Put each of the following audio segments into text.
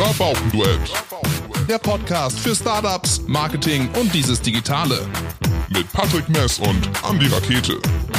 Rabaukenduett. Der Podcast für Startups, Marketing und dieses Digitale. Mit Patrick Mess und Andi Rakete.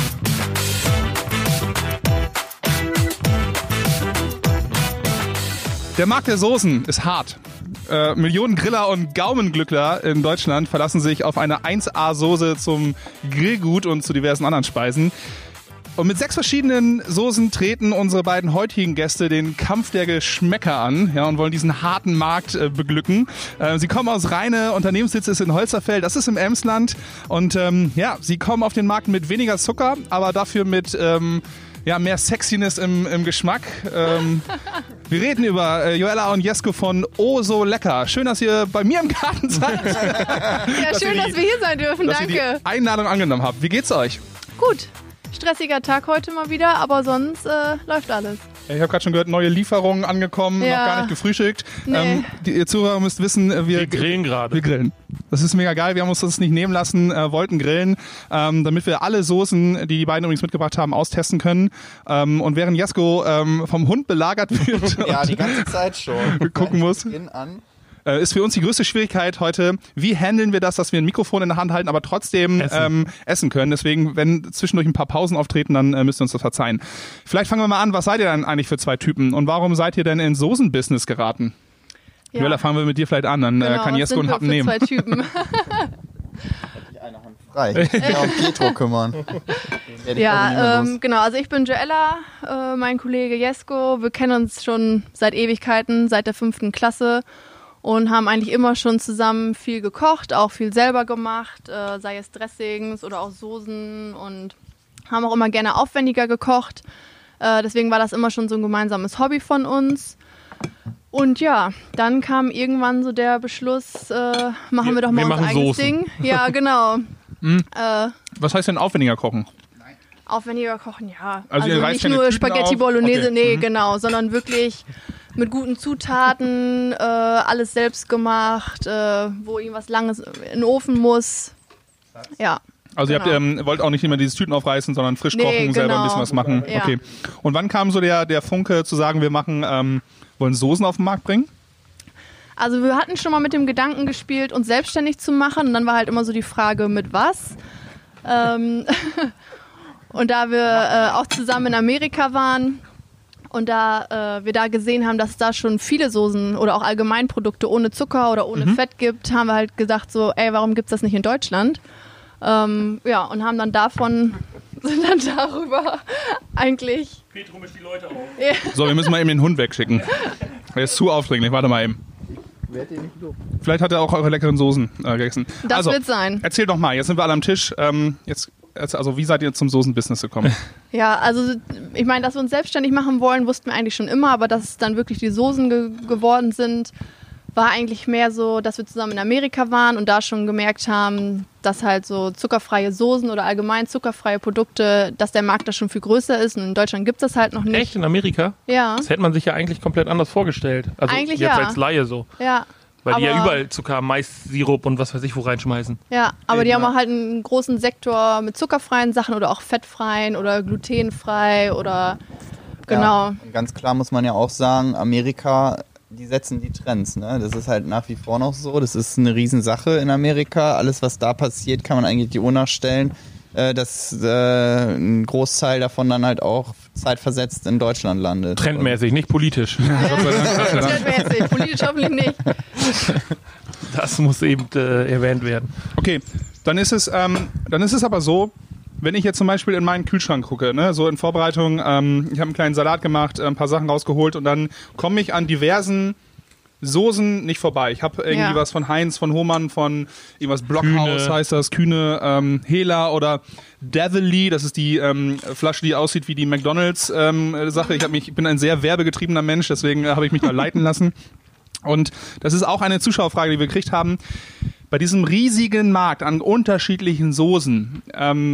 Der Markt der Soßen ist hart. Millionen Griller und Gaumenglückler in Deutschland verlassen sich auf eine 1A-Soße zum Grillgut und zu diversen anderen Speisen. Und mit 6 verschiedenen Soßen treten unsere beiden heutigen Gäste den Kampf der Geschmäcker an, ja, und wollen diesen harten Markt beglücken. Sie kommen aus Rheine, Unternehmenssitz ist in Holzerfeld, das ist im Emsland. Und sie kommen auf den Markt mit weniger Zucker, aber dafür mit mehr Sexiness im Geschmack. Wir reden über Joella und Jesko von Oh So Lecker. Schön, dass ihr bei mir im Garten seid. Ja, schön, dass wir hier sein dürfen. Dass Danke. ihr die Einladung angenommen habt. Wie geht's euch? Gut. Stressiger Tag heute mal wieder, aber sonst läuft alles. Ich habe gerade schon gehört, neue Lieferungen angekommen, noch gar nicht gefrühstückt. Nee. Ihr Zuhörer müsst wissen, wir grillen gerade. Wir grillen. Das ist mega geil. Wir haben uns das nicht nehmen lassen, wollten grillen, damit wir alle Soßen, die beiden übrigens mitgebracht haben, austesten können. Und während Jesko vom Hund belagert wird ja, die ganze Zeit schon. gucken muss. Ist für uns die größte Schwierigkeit heute, wie handeln wir das, dass wir ein Mikrofon in der Hand halten, aber trotzdem essen können. Deswegen, wenn zwischendurch ein paar Pausen auftreten, dann müsst ihr uns das verzeihen. Vielleicht fangen wir mal an, was seid ihr denn eigentlich für 2 Typen und warum seid ihr denn ins Soßen-Business geraten? Ja. Joella, fangen wir mit dir vielleicht an, dann kann Jesko einen Happen nehmen. 2 Typen. Eine Hand frei. Ich kann um Pietro kümmern. Genau. Also ich bin Joella, mein Kollege Jesko. Wir kennen uns schon seit Ewigkeiten, seit der 5. Klasse. Und haben eigentlich immer schon zusammen viel gekocht, auch viel selber gemacht, sei es Dressings oder auch Soßen, und haben auch immer gerne aufwendiger gekocht. Deswegen war das immer schon so ein gemeinsames Hobby von uns. Und ja, dann kam irgendwann so der Beschluss, machen wir doch mal unser eigenes Ding. Ja, genau. Was heißt denn aufwendiger kochen? Aufwendiger kochen, ja. Also nicht nur Spaghetti Bolognese, genau, sondern wirklich mit guten Zutaten, alles selbst gemacht, wo irgendwas Langes in den Ofen muss. Ja. Also ihr wollt auch nicht immer dieses Tüten aufreißen, sondern frisch kochen, selber ein bisschen was machen. Ja. Okay. Und wann kam so der Funke zu sagen, wir wollen Soßen auf den Markt bringen? Also wir hatten schon mal mit dem Gedanken gespielt, uns selbstständig zu machen, und dann war halt immer so die Frage, mit was? Und da wir auch zusammen in Amerika waren und da wir da gesehen haben, dass es da schon viele Soßen oder auch Allgemeinprodukte ohne Zucker oder ohne Fett gibt, haben wir halt gesagt so, warum gibt's das nicht in Deutschland? Und haben dann sind dann darüber eigentlich... Petro mischt die Leute auf. Ja. So, wir müssen mal eben den Hund wegschicken. Der ist zu aufdringlich, warte mal eben. Vielleicht hat er auch eure leckeren Soßen gegessen. Das wird sein. Erzähl doch mal, jetzt sind wir alle am Tisch. Also wie seid ihr zum Soßen-Business gekommen? Ja, also ich meine, dass wir uns selbstständig machen wollen, wussten wir eigentlich schon immer, aber dass es dann wirklich die Soßen geworden sind, war eigentlich mehr so, dass wir zusammen in Amerika waren und da schon gemerkt haben, dass halt so zuckerfreie Soßen oder allgemein zuckerfreie Produkte, dass der Markt da schon viel größer ist, und in Deutschland gibt es das halt noch nicht. Echt? In Amerika? Ja. Das hätte man sich ja eigentlich komplett anders vorgestellt. Also eigentlich jetzt als Laie so. Ja. Weil die ja überall Zucker, Mais-Sirup und was weiß ich wo reinschmeißen. Ja, aber die haben auch halt einen großen Sektor mit zuckerfreien Sachen oder auch fettfreien oder glutenfrei oder genau. Ja, ganz klar muss man ja auch sagen, Amerika, die setzen die Trends. Ne? Das ist halt nach wie vor noch so. Das ist eine Riesensache in Amerika. Alles, was da passiert, kann man eigentlich die Uhr nachstellen, dass ein Großteil davon dann halt auch zeitversetzt in Deutschland landet. Trendmäßig, nicht politisch. Trendmäßig, politisch hoffentlich nicht. Das muss eben erwähnt werden. Okay, dann ist es aber so, wenn ich jetzt zum Beispiel in meinen Kühlschrank gucke, ne, so in Vorbereitung, ich habe einen kleinen Salat gemacht, ein paar Sachen rausgeholt, und dann komme ich an diversen Soßen nicht vorbei. Ich habe irgendwie was von Heinz, von Hohmann, von irgendwas Blockhaus heißt das, Kühne, Hela oder Devilly, das ist die Flasche, die aussieht wie die McDonald's Sache. Ich bin ein sehr werbegetriebener Mensch, deswegen habe ich mich da leiten lassen. Und das ist auch eine Zuschauerfrage, die wir gekriegt haben. Bei diesem riesigen Markt an unterschiedlichen Soßen,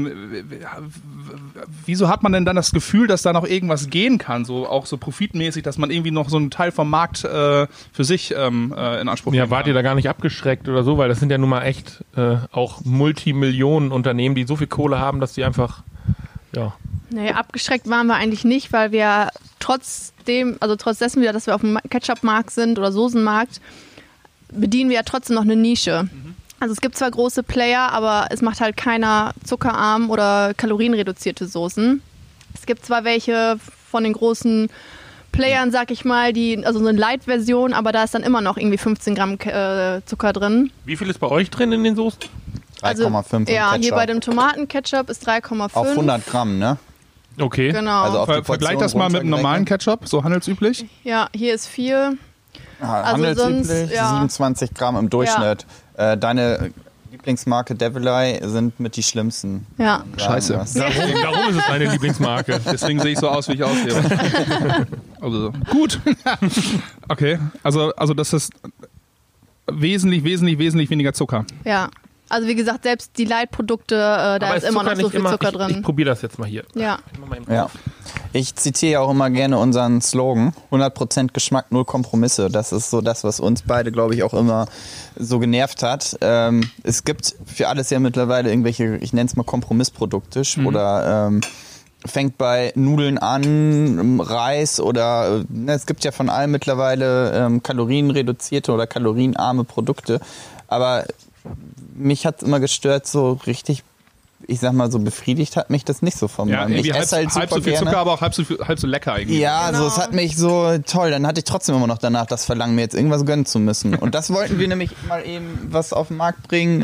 wieso hat man denn dann das Gefühl, dass da noch irgendwas gehen kann, so auch so profitmäßig, dass man irgendwie noch so einen Teil vom Markt für sich in Anspruch nimmt? Ja, wart ihr da gar nicht abgeschreckt oder so, weil das sind ja nun mal echt auch Multimillionen-Unternehmen, die so viel Kohle haben, dass die einfach Nee, abgeschreckt waren wir eigentlich nicht, weil wir trotz dessen wieder, dass wir auf dem Ketchup-Markt sind oder Soßenmarkt, bedienen wir ja trotzdem noch eine Nische. Also es gibt zwar große Player, aber es macht halt keiner zuckerarm oder kalorienreduzierte Soßen. Es gibt zwar welche von den großen Playern, sag ich mal, also so eine Light-Version, aber da ist dann immer noch irgendwie 15 Gramm Zucker drin. Wie viel ist bei euch drin in den Soßen? 3,5 Ja, Ketchup. hier bei dem Tomatenketchup ist 3,5. Auf 100 Gramm, ne? Okay. Genau. Also auf die Vergleich das mal mit einem normalen Ketchup, so handelsüblich. Ja, hier ist 4. Handelsüblich, sonst, 27 Gramm im Durchschnitt. Deine Lieblingsmarke Devil Eye sind mit die schlimmsten. Ja. Scheiße. Warum ist es meine Lieblingsmarke? Deswegen sehe ich so aus, wie ich aussehe. Also, gut. Okay, also das ist wesentlich weniger Zucker. Ja. Also wie gesagt, selbst die Light-Produkte, da ist immer noch so viel Zucker drin. Ich probiere das jetzt mal hier. Ja. Ja. Ich zitiere ja auch immer gerne unseren Slogan, 100% Geschmack, 0 Kompromisse. Das ist so das, was uns beide, glaube ich, auch immer so genervt hat. Es gibt für alles ja mittlerweile irgendwelche, ich nenne es mal Kompromissprodukte oder fängt bei Nudeln an, Reis oder es gibt ja von allem mittlerweile kalorienreduzierte oder kalorienarme Produkte. Aber mich hat es immer gestört, so richtig, ich sag mal so befriedigt hat mich das nicht so von Ja, ich halb, esse halt super halb so viel gerne. Zucker, aber auch halb so lecker eigentlich. Ja, Genau. so, es hat mich so toll. Dann hatte ich trotzdem immer noch danach das Verlangen, mir jetzt irgendwas gönnen zu müssen. Und das wollten wir nämlich mal eben was auf den Markt bringen,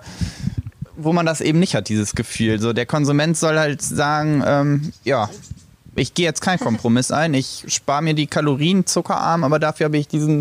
wo man das eben nicht hat, dieses Gefühl. So, der Konsument soll halt sagen, ja, ich gehe jetzt keinen Kompromiss ein, ich spare mir die Kalorien zuckerarm, aber dafür habe ich dieses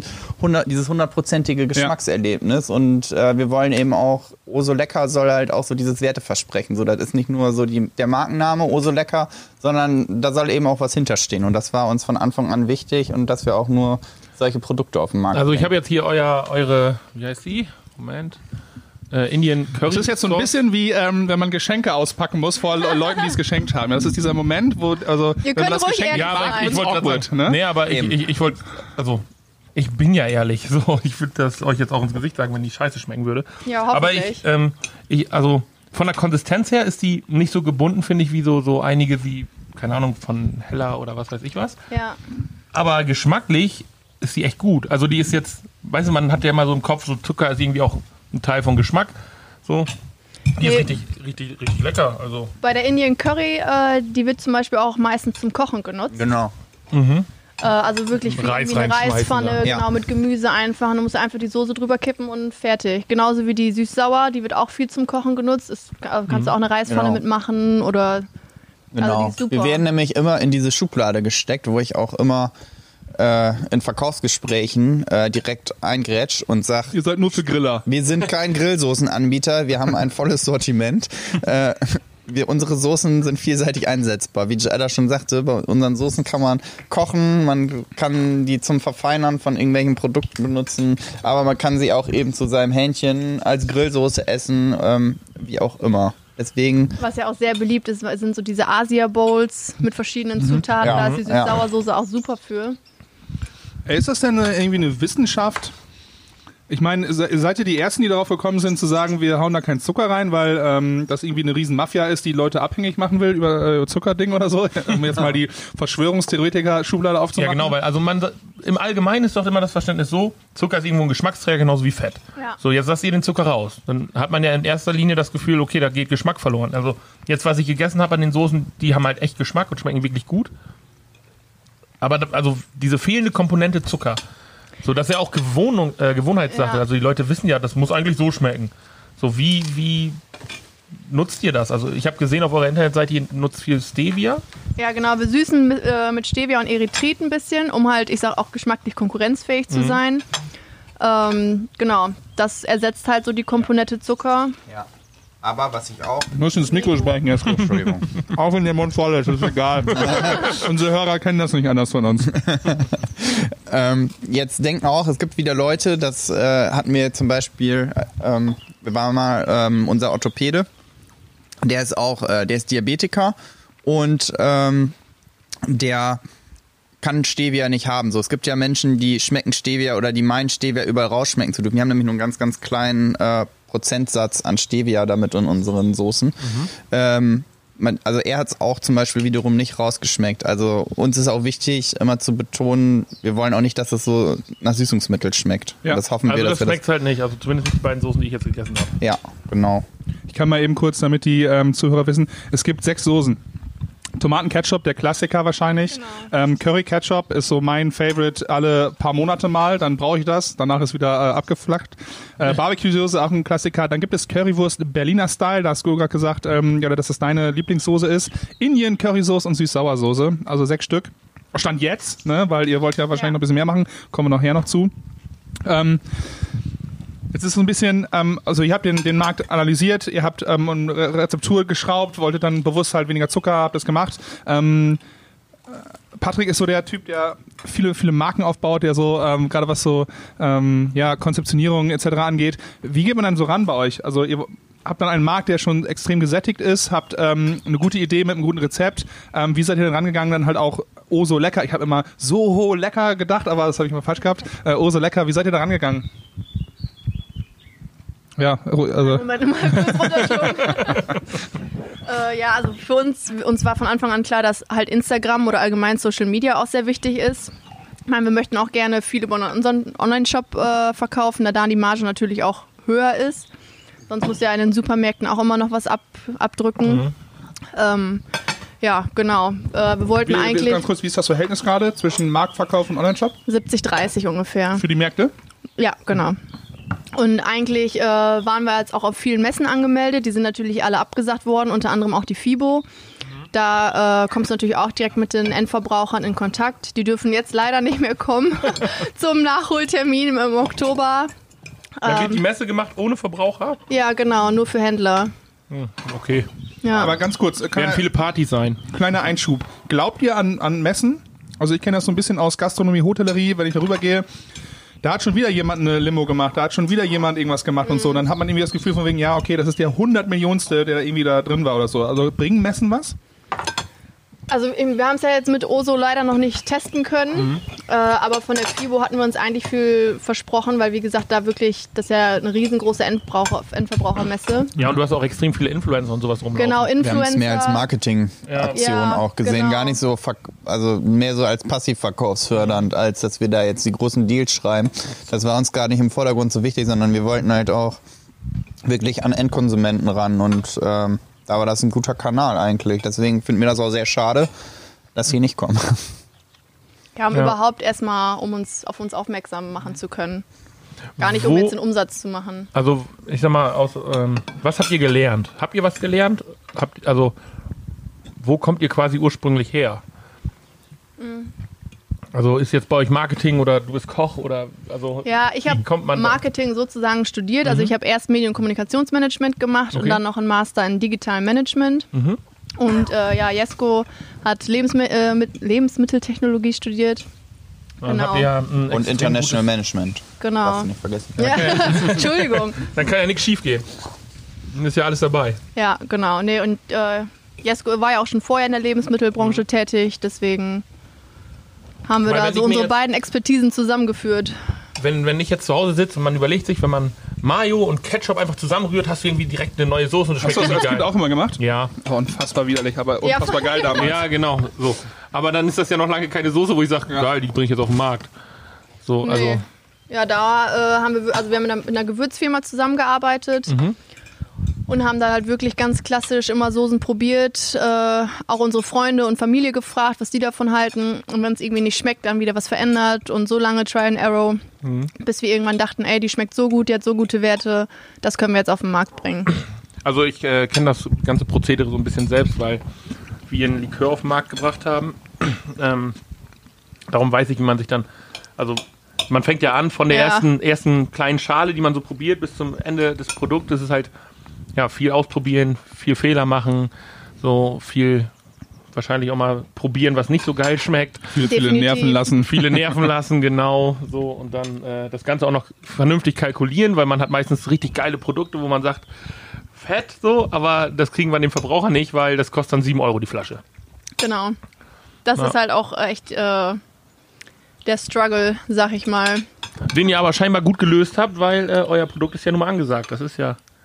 100%ige Geschmackserlebnis und wir wollen eben auch, Oh so lecker soll halt auch so dieses Werteversprechen, so das ist nicht nur so der Markenname Oh so lecker, sondern da soll eben auch was hinterstehen und das war uns von Anfang an wichtig und dass wir auch nur solche Produkte auf den Markt Also ich bringen. habe jetzt hier eure, wie heißt die? Moment. Indian Curry. Das ist jetzt so ein bisschen wie, wenn man Geschenke auspacken muss vor Leuten, die es geschenkt haben. Das ist dieser Moment, wo, also, Ihr wenn man könnt das ruhig Geschenk ehrlich mag, sein. wird's wollte gerade awkward, sagen, ne? Nee, aber ich wollte, also ich bin ja ehrlich, so ich würde das euch jetzt auch ins Gesicht sagen, wenn die Scheiße schmecken würde. Ja, aber hoffentlich. also von der Konsistenz her ist die nicht so gebunden, finde ich, wie so einige wie, keine Ahnung, von Hella oder was weiß ich was. Ja. Aber geschmacklich ist die echt gut. Also die ist jetzt, weißt du, man hat ja immer so im Kopf, so Zucker ist irgendwie auch ein Teil von Geschmack. So. Die ist richtig lecker. Also. Bei der Indian Curry, die wird zum Beispiel auch meistens zum Kochen genutzt. Genau. Also wirklich wie Reis eine reinschmeißen, Reispfanne, ja. genau, mit Gemüse einfach. Du musst einfach die Soße drüber kippen und fertig. Genauso wie die süß-sauer, die wird auch viel zum Kochen genutzt. Also kannst du auch eine Reispfanne Genau. mitmachen oder... Genau. Also die ist super. Wir werden nämlich immer in diese Schublade gesteckt, wo ich auch immer in Verkaufsgesprächen direkt eingrätsch und sag, Ihr seid nur für Griller. wir sind kein Grillsoßenanbieter, wir haben ein volles Sortiment. Unsere Soßen sind vielseitig einsetzbar. Wie Jada schon sagte, bei unseren Soßen kann man kochen, man kann die zum Verfeinern von irgendwelchen Produkten benutzen, aber man kann sie auch eben zu seinem Hähnchen als Grillsoße essen, wie auch immer. Deswegen, Was ja auch sehr beliebt ist, sind so diese Asia-Bowls mit verschiedenen Zutaten. Ja. Da ist die Süß-Sauersoße auch super für. Ey, ist das denn irgendwie eine Wissenschaft? Ich meine, seid ihr die Ersten, die darauf gekommen sind, zu sagen, wir hauen da keinen Zucker rein, weil das irgendwie eine riesen Mafia ist, die Leute abhängig machen will über Zuckerding oder so? Um jetzt mal die Verschwörungstheoretiker-Schublade Ja, aufzumachen. genau, weil also im Allgemeinen ist doch immer das Verständnis so, Zucker ist irgendwo ein Geschmacksträger, genauso wie Fett. Ja. So, jetzt lasst ihr den Zucker raus. Dann hat man ja in erster Linie das Gefühl, okay, da geht Geschmack verloren. Also jetzt, was ich gegessen habe an den Soßen, die haben halt echt Geschmack und schmecken wirklich gut. Aber also diese fehlende Komponente Zucker, so das ist ja auch Gewohnheitssache. Ja. Also die Leute wissen ja, das muss eigentlich so schmecken. So wie nutzt ihr das? Also ich habe gesehen auf eurer Internetseite, ihr nutzt viel Stevia. Ja, genau. Wir süßen mit Stevia und Erythrit ein bisschen, um halt, ich sag auch geschmacklich konkurrenzfähig zu sein. Genau. Das ersetzt halt so die Komponente Zucker. ja. Aber was ich auch... Du musst ins Mikro sprechen, Jesko. Entschuldigung. Auch wenn der Mund voll ist, ist egal. Unsere Hörer kennen das nicht anders von uns. Jetzt denken auch, es gibt wieder Leute, das hatten wir zum Beispiel, wir waren mal unser Orthopäde, der ist Diabetiker und der kann Stevia nicht haben. So, es gibt ja Menschen, die schmecken Stevia oder die meinen Stevia überall rausschmecken zu dürfen. Wir haben nämlich nur einen ganz, ganz kleinen Prozentsatz an Stevia damit in unseren Soßen. also er hat es auch zum Beispiel wiederum nicht rausgeschmeckt. Also uns ist auch wichtig, immer zu betonen, wir wollen auch nicht, dass es so nach Süßungsmittel schmeckt. Ja. Das hoffen wir, also dass das schmeckt halt nicht, also zumindest nicht die beiden Soßen, die ich jetzt gegessen habe. Ja, genau. Ich kann mal eben kurz, damit die Zuhörer wissen, es gibt 6 Soßen. Tomaten-Ketchup, der Klassiker wahrscheinlich. Genau. Curry-Ketchup ist so mein Favorite alle paar Monate mal. Dann brauche ich das. Danach ist wieder abgeflacht. Barbecue-Soße, auch ein Klassiker. Dann gibt es Currywurst Berliner Style. Da hast du gerade gesagt, dass das deine Lieblingssoße ist. Indien-Currysoße und Süß-Sauer-Soße. Also 6 Stück. Stand jetzt, ne? Weil ihr wollt ja wahrscheinlich noch ein bisschen mehr machen. Kommen wir nachher noch zu. Jetzt ist so ein bisschen, also ihr habt den Markt analysiert, ihr habt eine Rezeptur geschraubt, wolltet dann bewusst halt weniger Zucker, habt das gemacht. Patrick ist so der Typ, der viele Marken aufbaut, der so, gerade was so Konzeptionierung etc. angeht. Wie geht man dann so ran bei euch? Also ihr habt dann einen Markt, der schon extrem gesättigt ist, habt eine gute Idee mit einem guten Rezept. Wie seid ihr denn rangegangen, dann halt auch so lecker? Ich habe immer so lecker gedacht, aber das habe ich mal falsch gehabt. So lecker, wie seid ihr da rangegangen? Ja, also. Moment, mal kurz runterschlucken. Also für uns war von Anfang an klar, dass halt Instagram oder allgemein Social Media auch sehr wichtig ist. Ich meine, wir möchten auch gerne viel über unseren Online-Shop verkaufen, da die Marge natürlich auch höher ist. Sonst muss ja in den Supermärkten auch immer noch was abdrücken. Genau. Wir wollten eigentlich... Ganz kurz, wie ist das Verhältnis gerade zwischen Marktverkauf und Online-Shop? 70-30 ungefähr. Für die Märkte? Ja, genau. Und eigentlich waren wir jetzt auch auf vielen Messen angemeldet. Die sind natürlich alle abgesagt worden, unter anderem auch die FIBO. Da kommst du natürlich auch direkt mit den Endverbrauchern in Kontakt. Die dürfen jetzt leider nicht mehr kommen zum Nachholtermin im Oktober. Da wird die Messe gemacht ohne Verbraucher? Ja, genau, nur für Händler. Okay. Ja. Aber ganz kurz, werden viele Partys sein. Kleiner Einschub. Glaubt ihr an Messen? Also ich kenne das so ein bisschen aus Gastronomie, Hotellerie, wenn ich darüber gehe. Da hat schon wieder jemand eine Limo gemacht, da hat schon wieder jemand irgendwas gemacht und so. Dann hat man irgendwie das Gefühl von wegen, ja, okay, das ist der 100-Millionste, der irgendwie da drin war oder so. Also bringen Messen was? Also wir haben es ja jetzt mit Oso leider noch nicht testen können, aber von der FIBO hatten wir uns eigentlich viel versprochen, weil wie gesagt, da wirklich, das ist ja eine riesengroße Endverbrauchermesse. Ja, und du hast auch extrem viele Influencer und sowas rumlaufen. Genau, Influencer. Wir haben es mehr als Marketingaktion auch gesehen, genau. gar nicht so, also mehr so als passivverkaufsfördernd, als dass wir da jetzt die großen Deals schreiben. Das war uns gar nicht im Vordergrund so wichtig, sondern wir wollten halt auch wirklich an Endkonsumenten ran und da war das ein guter Kanal eigentlich. Deswegen finden wir das auch sehr schade, dass sie nicht kommen. Ja, überhaupt erstmal, um auf uns aufmerksam machen zu können. Gar nicht, um jetzt den Umsatz zu machen. Also, ich sag mal, was habt ihr gelernt? Habt ihr was gelernt? Wo kommt ihr quasi ursprünglich her? Also ist jetzt bei euch Marketing oder du bist Koch oder also? Ja, ich habe Marketing sozusagen studiert. Also ich habe erst Medien- und Kommunikationsmanagement gemacht und dann noch einen Master in Digitalem Management. Und Jesko hat Lebensmitteltechnologie studiert. Dann habt ihr und International Management. Genau. Darfst du nicht vergessen. Ja. Entschuldigung. Dann kann ja nichts schief gehen. Dann ist ja alles dabei. Ja, genau. Nee, und Jesko war ja auch schon vorher in der Lebensmittelbranche tätig, deswegen haben wir da so unsere beiden Expertisen zusammengeführt. Wenn ich jetzt zu Hause sitze und man überlegt sich, wenn man Mayo und Ketchup einfach zusammenrührt, hast du irgendwie direkt eine neue Soße und das schmeckt Hast du das als Kind auch immer gemacht? Ja. Oh, unfassbar widerlich, aber unfassbar geil damals. Ja, genau. So. Aber dann ist das ja noch lange keine Soße, wo ich sage, geil, die bringe ich jetzt auf den Markt. So, also. Nee. Ja, da haben wir mit einer Gewürzfirma zusammengearbeitet. Und haben da halt wirklich ganz klassisch immer Soßen probiert, auch unsere Freunde und Familie gefragt, was die davon halten. Und wenn es irgendwie nicht schmeckt, dann wieder was verändert und so lange Try and Error, bis wir irgendwann dachten, ey, die schmeckt so gut, die hat so gute Werte, das können wir jetzt auf den Markt bringen. Also ich kenne das ganze Prozedere so ein bisschen selbst, weil wir einen Likör auf den Markt gebracht haben. Darum weiß ich, wie man sich dann, also man fängt ja an von der ersten kleinen Schale, die man so probiert, bis zum Ende des Produktes. Das ist halt viel ausprobieren, viel Fehler machen, so viel wahrscheinlich auch mal probieren, was nicht so geil schmeckt. Viele Nerven lassen. Viele Nerven lassen, genau. So, und dann das Ganze auch noch vernünftig kalkulieren, weil man hat meistens richtig geile Produkte, wo man sagt, fett so, aber das kriegen wir an den Verbraucher nicht, weil das kostet dann 7 € die Flasche. Genau. Das ist halt auch echt der Struggle, sag ich mal. Den ihr aber scheinbar gut gelöst habt, weil euer Produkt ist ja nun mal angesagt. Das ist ja...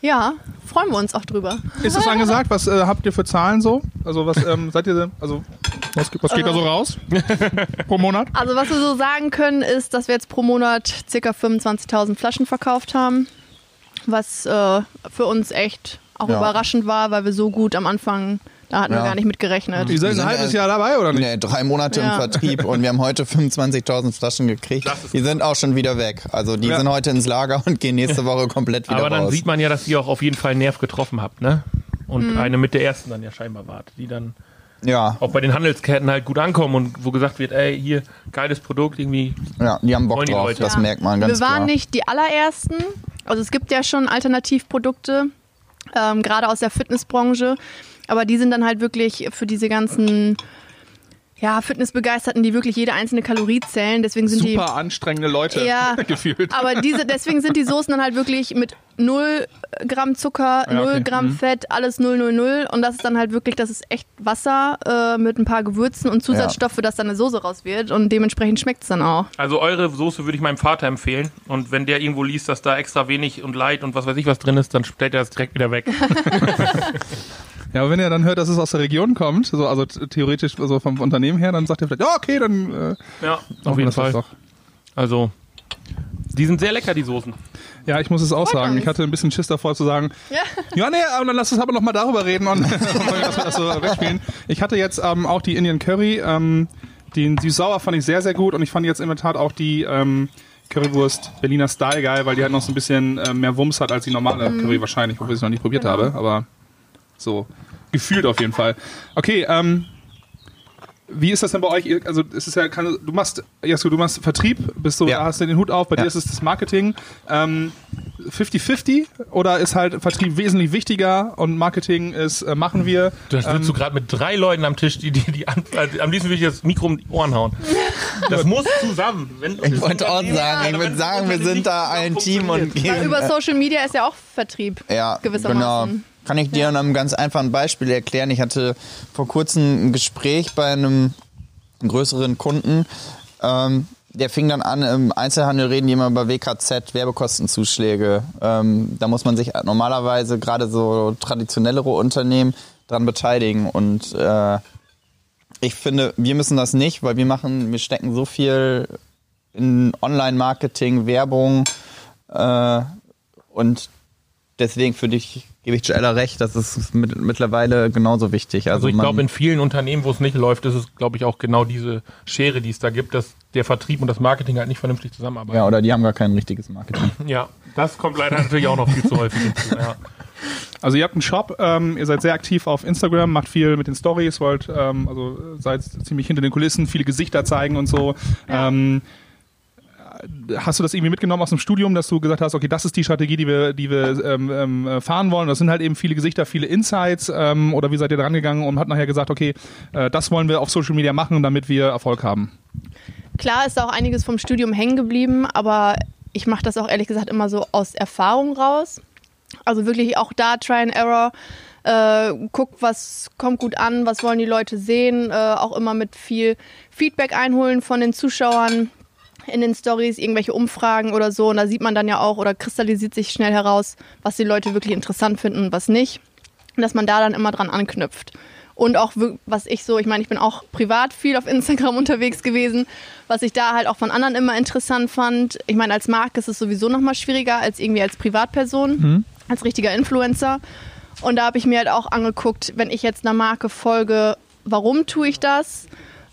Ja, freuen wir uns auch drüber. Ist das angesagt? Was habt ihr für Zahlen so? Also was seid ihr, also was geht da so raus pro Monat? Also was wir so sagen können, ist, dass wir jetzt pro Monat ca. 25.000 Flaschen verkauft haben, was für uns echt auch überraschend war, weil wir so gut am Anfang, da hatten wir gar nicht mit gerechnet. Ihr seid ein halbes Jahr dabei, oder nicht? Nee, 3 Monate im Vertrieb und wir haben heute 25.000 Flaschen gekriegt. Die sind auch schon wieder weg. Also die sind heute ins Lager und gehen nächste Woche komplett wieder raus. Aber dann sieht man ja, dass ihr auch auf jeden Fall einen Nerv getroffen habt, ne? Und eine mit der ersten dann ja scheinbar wart, die dann auch bei den Handelsketten halt gut ankommen und wo gesagt wird, ey, hier, geiles Produkt, irgendwie. Ja, die haben Bock drauf, das merkt man ganz klar. Wir waren nicht die allerersten. Also es gibt ja schon Alternativprodukte, gerade aus der Fitnessbranche. Aber die sind dann halt wirklich für diese ganzen Fitnessbegeisterten, die wirklich jede einzelne Kalorie zählen. Deswegen sind super anstrengende Leute gefühlt. Aber deswegen sind die Soßen dann halt wirklich mit 0 Gramm Zucker, 0 Gramm Fett, alles 0,00. Und das ist dann halt wirklich, das ist echt Wasser mit ein paar Gewürzen und Zusatzstoffe, dass dann eine Soße raus wird. Und dementsprechend schmeckt es dann auch. Also eure Soße würde ich meinem Vater empfehlen. Und wenn der irgendwo liest, dass da extra wenig und Light und was weiß ich was drin ist, dann stellt er das direkt wieder weg. Ja, aber wenn er dann hört, dass es aus der Region kommt, so, also theoretisch so vom Unternehmen her, dann sagt er vielleicht, ja, okay, dann auf jeden Fall. Doch. Also, die sind sehr lecker, die Soßen. Ja, ich muss es auch sagen. Ich hatte ein bisschen Schiss davor zu sagen, aber dann lass uns aber noch mal darüber reden und dass wir das so wegspielen. Ich hatte jetzt auch die Indian Curry, die Süß-Sauer fand ich sehr, sehr gut und ich fand jetzt in der Tat auch die Currywurst Berliner Style geil, weil die halt noch so ein bisschen mehr Wumms hat als die normale Curry wahrscheinlich, obwohl ich es noch nicht probiert habe, aber so gefühlt auf jeden Fall. Okay, wie ist das denn bei euch? Also es ist ja du machst Vertrieb, hast du den Hut auf, bei dir ist es das Marketing. 50-50 oder ist halt Vertrieb wesentlich wichtiger und Marketing ist machen wir? Das willst du gerade mit 3 Leuten am Tisch, die am liebsten will ich das Mikro um die Ohren hauen. Das muss zusammen. Ich wollte auch sagen, wir sind da ein Team und gehen. Über Social Media ist ja auch Vertrieb gewissermaßen. Genau. Kann ich dir an einem ganz einfachen Beispiel erklären. Ich hatte vor kurzem ein Gespräch bei einem größeren Kunden. Der fing dann an, im Einzelhandel reden die immer über WKZ, Werbekostenzuschläge. Da muss man sich normalerweise gerade so traditionellere Unternehmen dran beteiligen. Und ich finde, wir müssen das nicht, weil wir stecken so viel in Online-Marketing, Werbung und deswegen gebe ich Joella recht, das ist mittlerweile genauso wichtig. Also ich glaube, in vielen Unternehmen, wo es nicht läuft, ist es, glaube ich, auch genau diese Schere, die es da gibt, dass der Vertrieb und das Marketing halt nicht vernünftig zusammenarbeiten. Ja, oder die haben gar kein richtiges Marketing. Ja, das kommt leider natürlich auch noch viel zu häufig hinzu. Ja. Also ihr habt einen Shop, ihr seid sehr aktiv auf Instagram, macht viel mit den Stories, seid ziemlich hinter den Kulissen, viele Gesichter zeigen und so. Ja. Hast du das irgendwie mitgenommen aus dem Studium, dass du gesagt hast, okay, das ist die Strategie, die wir fahren wollen? Das sind halt eben viele Gesichter, viele Insights. Oder wie seid ihr da rangegangen und habt nachher gesagt, okay, das wollen wir auf Social Media machen, damit wir Erfolg haben? Klar ist auch einiges vom Studium hängen geblieben, aber ich mache das auch ehrlich gesagt immer so aus Erfahrung raus. Also wirklich auch da Try and Error. Guckt, was kommt gut an, was wollen die Leute sehen. Auch immer mit viel Feedback einholen von den Zuschauern. In den Stories irgendwelche Umfragen oder so und da sieht man dann ja auch oder kristallisiert sich schnell heraus, was die Leute wirklich interessant finden und was nicht und dass man da dann immer dran anknüpft. Und auch, ich bin auch privat viel auf Instagram unterwegs gewesen, was ich da halt auch von anderen immer interessant fand. Ich meine, als Marke ist es sowieso nochmal schwieriger als irgendwie als Privatperson, als richtiger Influencer. Und da habe ich mir halt auch angeguckt, wenn ich jetzt einer Marke folge, warum tue ich das?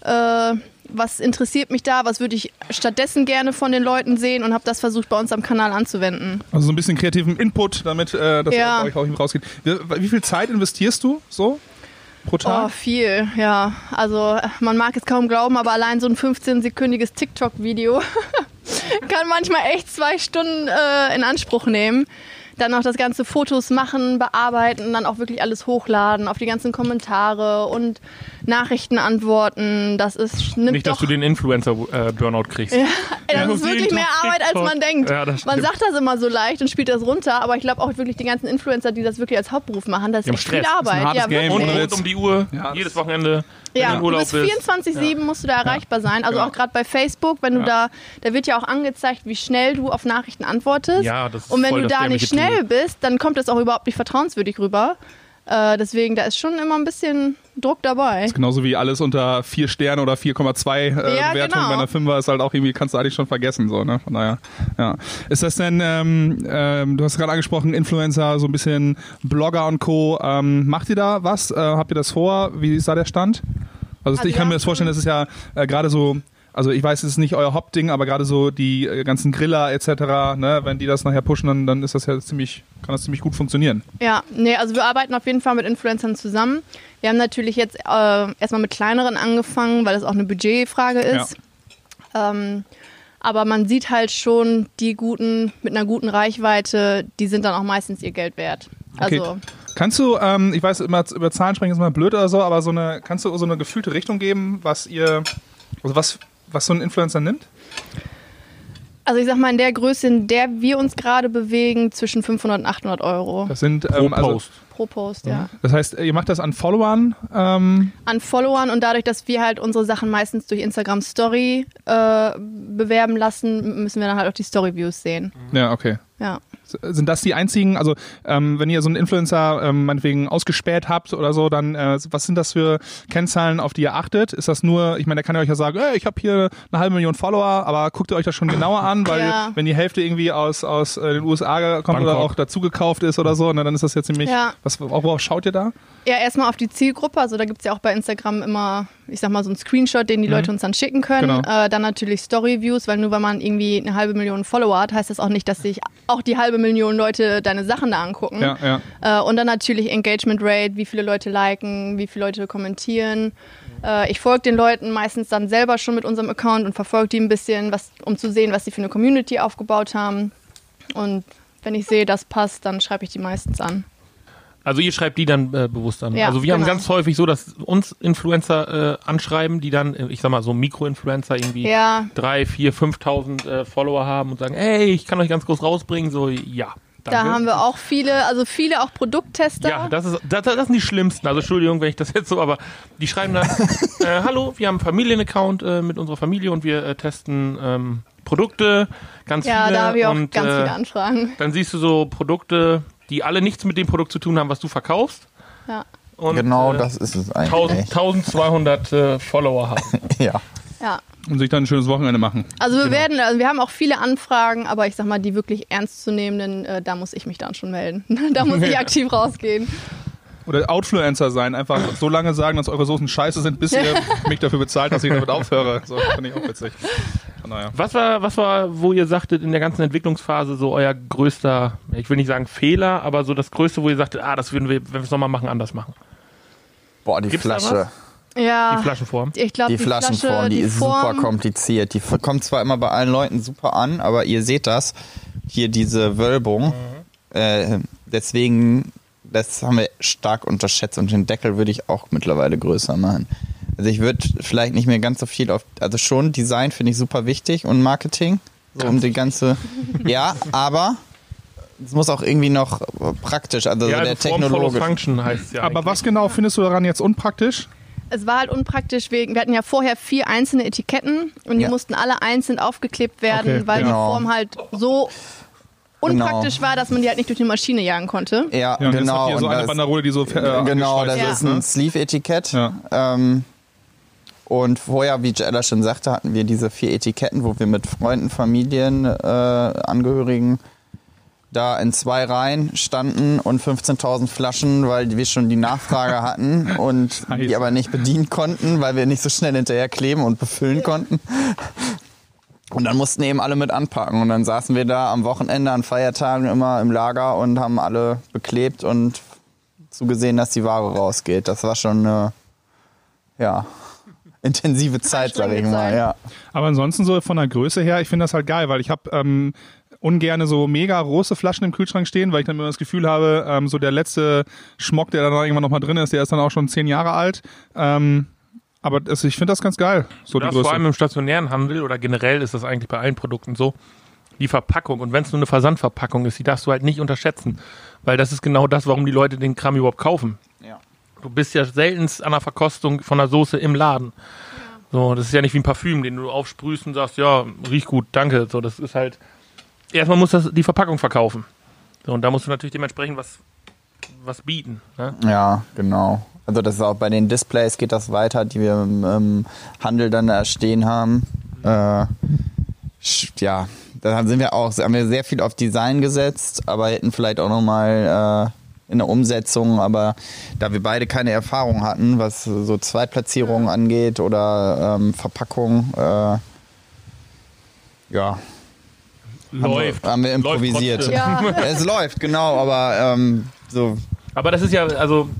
Was interessiert mich da, was würde ich stattdessen gerne von den Leuten sehen und habe das versucht bei uns am Kanal anzuwenden. Also so ein bisschen kreativen Input, damit das bei euch auch rausgeht. Wie viel Zeit investierst du so pro Tag? Oh, viel, ja. Also man mag es kaum glauben, aber allein so ein 15-sekündiges TikTok-Video kann manchmal echt 2 Stunden in Anspruch nehmen. Dann noch das ganze Fotos machen, bearbeiten, dann auch wirklich alles hochladen auf die ganzen Kommentare und Nachrichten antworten. Das ist nicht, dass du den Influencer-Burnout kriegst. Ja, das ist wirklich mehr Arbeit, als man denkt. Ja, man sagt das immer so leicht und spielt das runter, aber ich glaube auch wirklich die ganzen Influencer, die das wirklich als Hauptberuf machen, das ist echt viel Arbeit. Das ist ein hartes Game. Und rund um die Uhr, jedes Wochenende. Ja, du in Urlaub du bist 24/7 musst du da erreichbar sein. Also auch gerade bei Facebook, wenn du da wird ja auch angezeigt, wie schnell du auf Nachrichten antwortest. Ja, das ist und wenn voll du das da nicht dämliche schnell Tool. bist, dann kommt das auch überhaupt nicht vertrauenswürdig rüber. Deswegen, da ist schon immer ein bisschen Druck dabei. Das ist genauso wie alles unter 4 Sterne oder 4,2 Ja, Bewertung genau. bei einer 5er ist halt auch irgendwie, kannst du eigentlich schon vergessen. So, ne? Von daher, ja. Ist das denn, du hast gerade angesprochen, Influencer, so ein bisschen Blogger und Co. Macht ihr da was? Habt ihr das vor? Wie ist da der Stand? Also ich kann mir das vorstellen, das ist ja gerade so, also ich weiß, es ist nicht euer Hauptding, aber gerade so die ganzen Griller etc., ne, wenn die das nachher pushen, dann ist das ja kann das ziemlich gut funktionieren. Ja, nee, also wir arbeiten auf jeden Fall mit Influencern zusammen. Wir haben natürlich jetzt erstmal mit kleineren angefangen, weil das auch eine Budgetfrage ist. Ja. Aber man sieht halt schon, die Guten mit einer guten Reichweite, die sind dann auch meistens ihr Geld wert. Okay. Also kannst du, ich weiß, immer über Zahlen sprechen ist mal blöd oder so, aber kannst du so eine gefühlte Richtung geben, was so ein Influencer nimmt? Also ich sag mal, in der Größe, in der wir uns gerade bewegen, zwischen 500 und 800 Euro. Das sind Pro Post. Pro Post, ja. Das heißt, ihr macht das an Followern? An Followern, und dadurch, dass wir halt unsere Sachen meistens durch Instagram Story bewerben lassen, müssen wir dann halt auch die Story-Views sehen. Ja, okay. Ja. Sind das die einzigen, also wenn ihr so einen Influencer meinetwegen ausgespäht habt oder so, dann was sind das für Kennzahlen, auf die ihr achtet? Ist das nur, ich meine, der kann ja euch ja sagen, ich habe hier 500.000 Follower, aber guckt ihr euch das schon genauer an, weil wenn die Hälfte irgendwie aus den USA kommt Bangkok. oder auch dazugekauft ist oder so, dann ist das ja ziemlich, worauf schaut ihr da? Ja, erstmal auf die Zielgruppe. Also da gibt es ja auch bei Instagram immer, ich sag mal, so einen Screenshot, den die Leute uns dann schicken können. Genau. Dann natürlich Story-Views, weil nur weil man irgendwie 500.000 Follower hat, heißt das auch nicht, dass sich auch die 500.000 Leute deine Sachen da angucken. Ja. Und dann natürlich Engagement Rate, wie viele Leute liken, wie viele Leute kommentieren. Ich folge den Leuten meistens dann selber schon mit unserem Account und verfolge die ein bisschen, um zu sehen, was sie für eine Community aufgebaut haben. Und wenn ich sehe, das passt, dann schreibe ich die meistens an. Also ihr schreibt die dann bewusst an. Ja, also wir haben genau. ganz häufig so, dass uns Influencer anschreiben, die dann, ich sag mal so Mikroinfluencer irgendwie 3.000, 4.000, 5.000 Follower haben und sagen, ey, ich kann euch ganz groß rausbringen. So, ja. Danke. Da haben wir auch viele auch Produkttester. Ja, das sind die schlimmsten. Also Entschuldigung, wenn ich das jetzt so, aber die schreiben dann, hallo, wir haben einen Familienaccount mit unserer Familie und wir testen Produkte, ganz viele. Ja, da habe ich auch und, ganz viele Anfragen. Dann siehst du so Produkte, die alle nichts mit dem Produkt zu tun haben, was du verkaufst. Ja. Und, Genau, das ist es eigentlich. 1200 Follower haben. Ja. Ja. Und sich dann ein schönes Wochenende machen. Also wir haben auch viele Anfragen, aber ich sag mal, die wirklich ernst zu nehmenden, da muss ich mich dann schon melden. Da muss ich aktiv rausgehen. Oder Outfluencer sein, einfach so lange sagen, dass eure Soßen scheiße sind, bis ihr mich dafür bezahlt, dass ich damit aufhöre. So, finde ich auch witzig. Naja. Was war, wo ihr sagtet, in der ganzen Entwicklungsphase so euer größter, ich will nicht sagen Fehler, aber so das Größte, wo ihr sagtet, das würden wir, wenn wir es nochmal machen, anders machen? Boah, die Gibt's da Flasche. Ja. Die Flaschenform? Ich glaube, Die Flaschenform, die ist super kompliziert. Die kommt zwar immer bei allen Leuten super an, aber ihr seht das, hier diese Wölbung. Deswegen, das haben wir stark unterschätzt und den Deckel würde ich auch mittlerweile größer machen. Also ich würde vielleicht nicht mehr ganz so viel also schon Design finde ich super wichtig und Marketing, so um die ganze, ja, aber es muss auch irgendwie noch praktisch, also Ja, der also Form follows technologische. Function heißt es ja. Aber was genau findest du daran jetzt unpraktisch? Es war halt unpraktisch, wir hatten ja vorher 4 einzelne Etiketten und die mussten alle einzeln aufgeklebt werden, Okay, weil genau. die Form halt so unpraktisch war, dass man die halt nicht durch die Maschine jagen konnte. Ja, Ja, und jetzt habt genau. ihr so Und eine das- Banderole, die so Genau, das angeschweißt ist ein Sleeve-Etikett. Ja. Und vorher, wie Jella schon sagte, hatten wir diese 4 Etiketten, wo wir mit Freunden, Familien, Angehörigen da in 2 Reihen standen und 15.000 Flaschen, weil wir schon die Nachfrage hatten und die aber nicht bedienen konnten, weil wir nicht so schnell hinterher kleben und befüllen konnten. Und dann mussten eben alle mit anpacken. Und dann saßen wir da am Wochenende, an Feiertagen immer im Lager und haben alle beklebt und zugesehen, dass die Ware rausgeht. Das war schon eine, intensive Zeit, sag ich mal. Ja. Aber ansonsten so von der Größe her, ich finde das halt geil, weil ich habe ungerne so mega große Flaschen im Kühlschrank stehen, weil ich dann immer das Gefühl habe, so der letzte Schmock, der dann irgendwann noch mal drin ist, der ist dann auch schon 10 Jahre alt. Aber ich finde das ganz geil, so die Das Größe. vor allem im stationären Handel oder generell ist das eigentlich bei allen Produkten so. Die Verpackung, und wenn es nur eine Versandverpackung ist, die darfst du halt nicht unterschätzen. Weil das ist genau das, warum die Leute den Kram überhaupt kaufen. Ja. Du bist ja seltenst an der Verkostung von der Soße im Laden. So, das ist ja nicht wie ein Parfüm, den du aufsprühst und sagst, ja, riecht gut, danke. So, das ist halt, erstmal muss das die Verpackung verkaufen. So, und da musst du natürlich dementsprechend was bieten. Ne? Ja, genau. Also das ist auch bei den Displays geht das weiter, die wir im Handel dann da stehen haben. Ja, da haben wir sehr viel auf Design gesetzt, aber hätten vielleicht auch nochmal in der Umsetzung, aber da wir beide keine Erfahrung hatten, was so Zweitplatzierungen angeht oder Verpackung, ja. Haben wir improvisiert. Läuft Es läuft, genau, aber so. Aber das ist ja, also,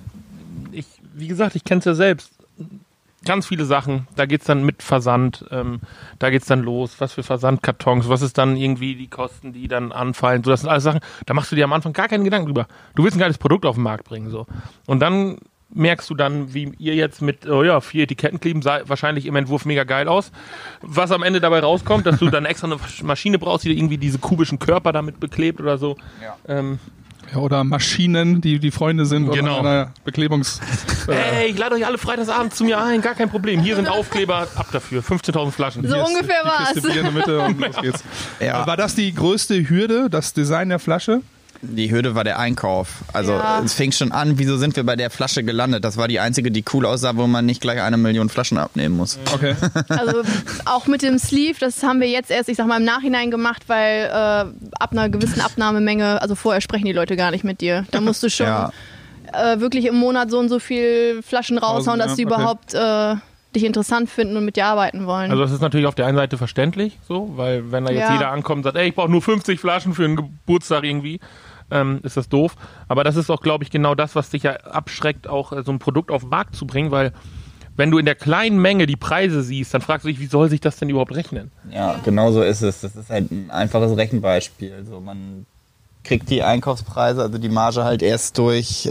wie gesagt, ich kenne es ja selbst. Ganz viele Sachen, da geht's dann mit Versand, da geht's dann los, was für Versandkartons, was ist dann irgendwie die Kosten, die dann anfallen, so, das sind alles Sachen, da machst du dir am Anfang gar keinen Gedanken drüber. Du willst ein geiles Produkt auf den Markt bringen, so. Und dann merkst du dann, wie ihr jetzt mit 4 Etiketten kleben, sah wahrscheinlich im Entwurf mega geil aus. Was am Ende dabei rauskommt, dass du dann extra eine Maschine brauchst, die irgendwie diese kubischen Körper damit beklebt oder so. Ja. Ja, oder Maschinen, die Freunde sind genau. Oder einer Beklebungs... Ey, ich lade euch alle freitagsabends zu mir ein, gar kein Problem. Hier sind Aufkleber, ab dafür, 15.000 Flaschen. So ungefähr war es. Bier in der Mitte und los geht's. Ja. War das die größte Hürde, das Design der Flasche? Die Hürde war der Einkauf. Also es fing schon an, wieso sind wir bei der Flasche gelandet? Das war die einzige, die cool aussah, wo man nicht gleich 1 Million Flaschen abnehmen muss. Okay. Also auch mit dem Sleeve, das haben wir jetzt erst, ich sag mal, im Nachhinein gemacht, weil ab einer gewissen Abnahmemenge, also vorher sprechen die Leute gar nicht mit dir. Da musst du schon wirklich im Monat so und so viel Flaschen raushauen, dass die überhaupt dich interessant finden und mit dir arbeiten wollen. Also das ist natürlich auf der einen Seite verständlich, so, weil wenn da jetzt jeder ankommt und sagt, ey, ich brauche nur 50 Flaschen für einen Geburtstag irgendwie, ist das doof. Aber das ist auch, glaube ich, genau das, was dich ja abschreckt, auch so ein Produkt auf den Markt zu bringen, weil wenn du in der kleinen Menge die Preise siehst, dann fragst du dich, wie soll sich das denn überhaupt rechnen? Ja, genau so ist es. Das ist halt ein einfaches Rechenbeispiel. Also man kriegt die Einkaufspreise, also die Marge halt erst durch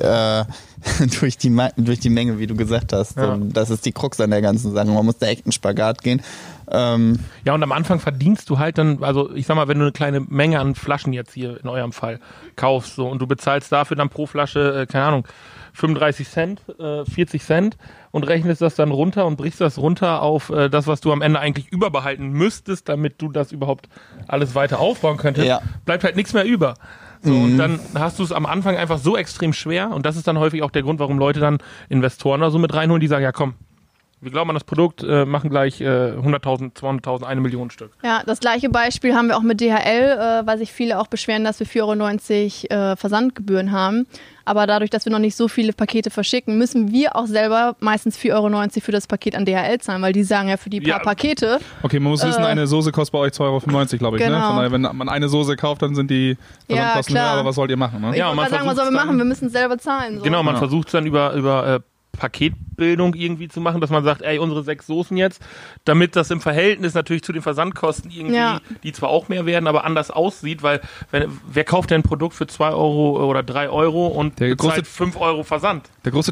die Menge, wie du gesagt hast. Ja. Und das ist die Krux an der ganzen Sache. Man muss da echt einen Spagat gehen. Ja, und am Anfang verdienst du halt dann, also ich sag mal, wenn du eine kleine Menge an Flaschen jetzt hier in eurem Fall kaufst so, und du bezahlst dafür dann pro Flasche, keine Ahnung, 35 Cent, 40 Cent und rechnest das dann runter und brichst das runter auf das, was du am Ende eigentlich überbehalten müsstest, damit du das überhaupt alles weiter aufbauen könntest, bleibt halt nichts mehr über. So, und dann hast du es am Anfang einfach so extrem schwer und das ist dann häufig auch der Grund, warum Leute dann Investoren oder so mit reinholen, die sagen, ja komm, wir glauben an das Produkt, machen gleich 100.000, 200.000, 1 Million Stück. Ja, das gleiche Beispiel haben wir auch mit DHL, weil sich viele auch beschweren, dass wir 4,90 € Versandgebühren haben. Aber dadurch, dass wir noch nicht so viele Pakete verschicken, müssen wir auch selber meistens 4,90 € für das Paket an DHL zahlen, weil die sagen ja für die paar Pakete. Okay, man muss wissen, eine Soße kostet bei euch 2,95 €, glaube ich. Genau. Ne? Von daher, wenn man eine Soße kauft, dann sind die Versandkosten mehr, aber was sollt ihr machen? Ne? Ich wollte mal sagen, was sollen wir machen? Wir müssen es selber zahlen. So. Genau, man versucht es dann über Paketbildung irgendwie zu machen, dass man sagt, ey, unsere 6 Soßen jetzt, damit das im Verhältnis natürlich zu den Versandkosten irgendwie, die zwar auch mehr werden, aber anders aussieht, weil wer kauft denn ein Produkt für 2 € oder 3 € und bezahlt 5 € Versand? Der große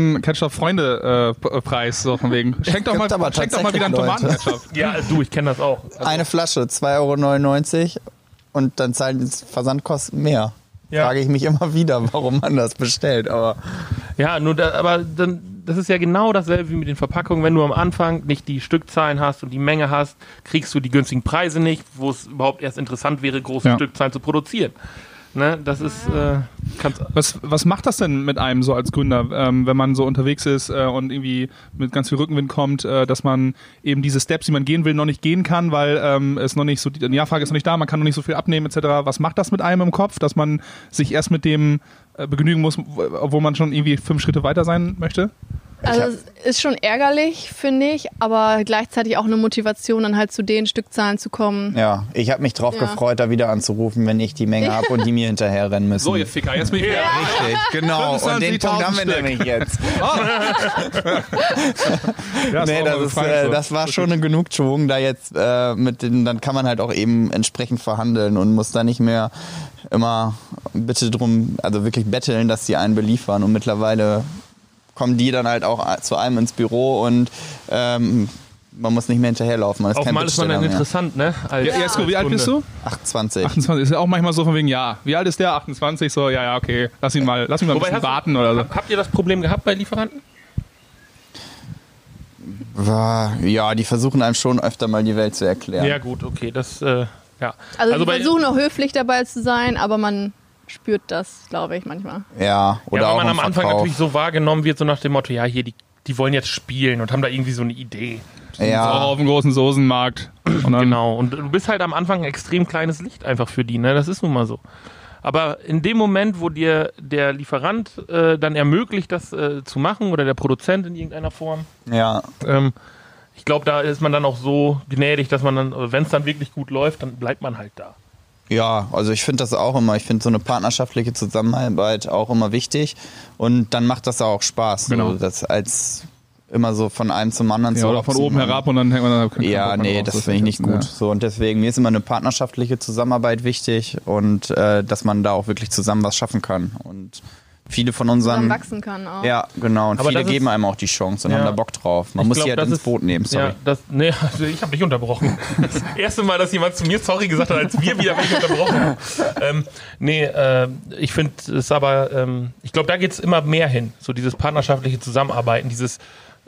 Tomaten-Ketchup-Freunde-Preis, so von wegen. Schenkt doch mal wieder einen Tomaten-Ketchup. Ja, du, ich kenne das auch. Also eine Flasche, 2,99 € und dann zahlen die Versandkosten mehr. Ja. Frage ich mich immer wieder, warum man das bestellt. Aber ja, das ist ja genau dasselbe wie mit den Verpackungen. Wenn du am Anfang nicht die Stückzahlen hast und die Menge hast, kriegst du die günstigen Preise nicht, wo es überhaupt erst interessant wäre, große Stückzahlen zu produzieren. Ne, das ist was macht das denn mit einem so als Gründer, wenn man so unterwegs ist und irgendwie mit ganz viel Rückenwind kommt, dass man eben diese Steps, die man gehen will, noch nicht gehen kann, weil es noch nicht so, die Nachfrage ist noch nicht da, man kann noch nicht so viel abnehmen etc. Was macht das mit einem im Kopf, dass man sich erst mit dem begnügen muss, obwohl man schon irgendwie 5 Schritte weiter sein möchte? Also es ist schon ärgerlich, finde ich, aber gleichzeitig auch eine Motivation, dann halt zu den Stückzahlen zu kommen. ja, ich habe mich drauf gefreut, da wieder anzurufen, wenn ich die Menge habe und die mir hinterher rennen müssen. So, ihr Ficker, jetzt bin ich wieder. Richtig, genau. Und den 25.000 Punkt haben wir Stück. nämlich jetzt. Ja, Nee, das war schon eine Genugtuung, da jetzt dann kann man halt auch eben entsprechend verhandeln und muss da nicht mehr immer wirklich betteln, dass die einen beliefern. Und mittlerweile kommen die dann halt auch zu einem ins Büro und Man muss nicht mehr hinterherlaufen. Man ist Auf kein einmal ist man dann interessant, ne? Jesko, wie alt bist du? 28. 28. Ist ja auch manchmal so von wegen, ja, wie alt ist der? 28? So, ja, okay. Lass ihn mal ein bisschen warten oder so. Habt ihr das Problem gehabt bei Lieferanten? Ja, die versuchen einem schon öfter mal die Welt zu erklären. Ja gut, okay, das, ja. Also die versuchen auch höflich dabei zu sein, aber man spürt das, glaube ich, manchmal. Ja, oder ja, auch weil man am Anfang Verkauf. natürlich so wahrgenommen wird, so nach dem Motto, ja, hier, die wollen jetzt spielen und haben da irgendwie so eine Idee. Ja. Auch auf dem großen Soßenmarkt. Und dann, Genau, und du bist halt am Anfang ein extrem kleines Licht einfach für die, ne? Das ist nun mal so. Aber in dem Moment, wo dir der Lieferant dann ermöglicht, das zu machen oder der Produzent in irgendeiner Form, Ja. ich glaube, da ist man dann auch so gnädig, dass man dann, wenn es dann wirklich gut läuft, dann bleibt man halt da. Ja, also ich finde das auch immer. Ich finde so eine partnerschaftliche Zusammenarbeit auch immer wichtig. Und dann macht das auch Spaß. Genau. So, das als immer so von einem zum anderen ja, zu oder von oben herab und dann hängt man dann. Ja, nee, das finde ich nicht gut. Ja. So, und deswegen, mir ist immer eine partnerschaftliche Zusammenarbeit wichtig und dass man da auch wirklich zusammen was schaffen kann. Und viele von unseren... Zusammen wachsen kann auch. Ja, genau. Und Aber viele das ist- geben einem auch die Chance und Ja. haben da Bock drauf. Man Ich muss glaub, sie halt das ins ist- Boot nehmen, sorry. Ja, also ich habe dich unterbrochen. Das erste Mal, dass jemand zu mir sorry gesagt hat, als wir wieder welche unterbrochen haben. Ich finde es aber, ich glaube, da geht es immer mehr hin. So dieses partnerschaftliche Zusammenarbeiten, dieses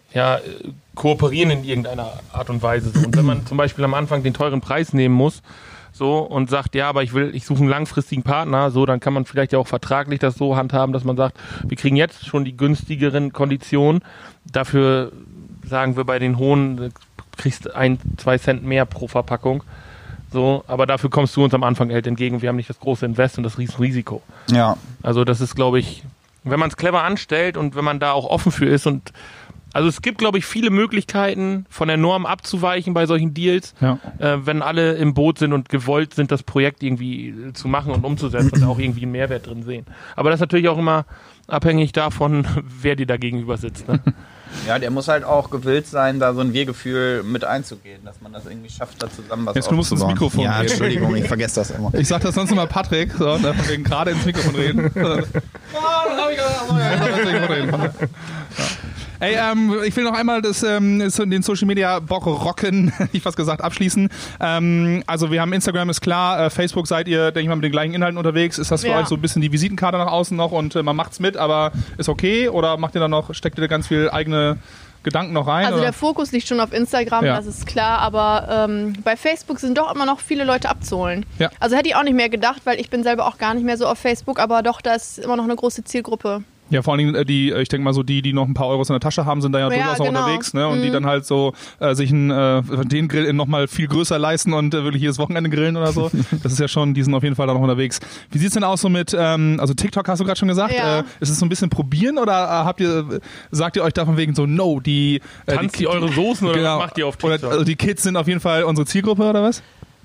Kooperieren in irgendeiner Art und Weise. So. Und wenn man zum Beispiel am Anfang den teuren Preis nehmen muss, so, und sagt, ja, aber ich suche einen langfristigen Partner, so, dann kann man vielleicht ja auch vertraglich das so handhaben, dass man sagt, wir kriegen jetzt schon die günstigeren Konditionen, dafür sagen wir bei den hohen, du kriegst 1-2 Cent mehr pro Verpackung, so, aber dafür kommst du uns am Anfang halt entgegen, wir haben nicht das große Invest und das Riesenrisiko. Ja. Also das ist, glaube ich, wenn man es clever anstellt und wenn man da auch offen für ist und also es gibt, glaube ich, viele Möglichkeiten, von der Norm abzuweichen bei solchen Deals, Ja. wenn alle im Boot sind und gewollt sind, das Projekt irgendwie zu machen und umzusetzen und auch irgendwie einen Mehrwert drin sehen. Aber das ist natürlich auch immer abhängig davon, wer dir da gegenüber sitzt. Ne? Ja, der muss halt auch gewillt sein, da so ein Wir-Gefühl mit einzugehen, dass man das irgendwie schafft, da zusammen was Jetzt, du musst ins aufzubauen. Mikrofon Ja, reden. Entschuldigung, ich vergesse das immer. Ich sag das sonst immer Patrick, so, und von wegen gerade ins Mikrofon reden. Dann hab ich gesagt, oh ja, ich soll ins Mikrofon reden. Ja. Ey, ich will noch einmal den Social Media Bock rocken, ich fast gesagt, abschließen. Also wir haben Instagram, ist klar, Facebook seid ihr, denke ich mal, mit den gleichen Inhalten unterwegs. Ist das für Ja. euch so ein bisschen die Visitenkarte nach außen noch und man macht's mit, aber ist okay? Oder macht ihr da noch, steckt ihr da ganz viel eigene Gedanken noch rein? Also oder? der Fokus liegt schon auf Instagram, Ja. das ist klar, aber bei Facebook sind doch immer noch viele Leute abzuholen. Ja. Also hätte ich auch nicht mehr gedacht, weil ich bin selber auch gar nicht mehr so auf Facebook, aber doch, da ist immer noch eine große Zielgruppe. Ja, vor allen Dingen ich denke mal so die noch ein paar Euros in der Tasche haben, sind da ja Ja, durchaus noch genau. unterwegs, ne? Und die dann halt so sich den Grill nochmal viel größer leisten und wirklich jedes Wochenende grillen oder so. Das ist ja schon, die sind auf jeden Fall da noch unterwegs. Wie sieht's denn aus so mit, also TikTok hast du gerade schon gesagt, Ja. ist es so ein bisschen probieren oder sagt ihr euch davon wegen so, no, Tanzt ihr eure Soßen oder genau, was macht ihr auf TikTok? Oder, also die Kids sind auf jeden Fall unsere Zielgruppe oder was?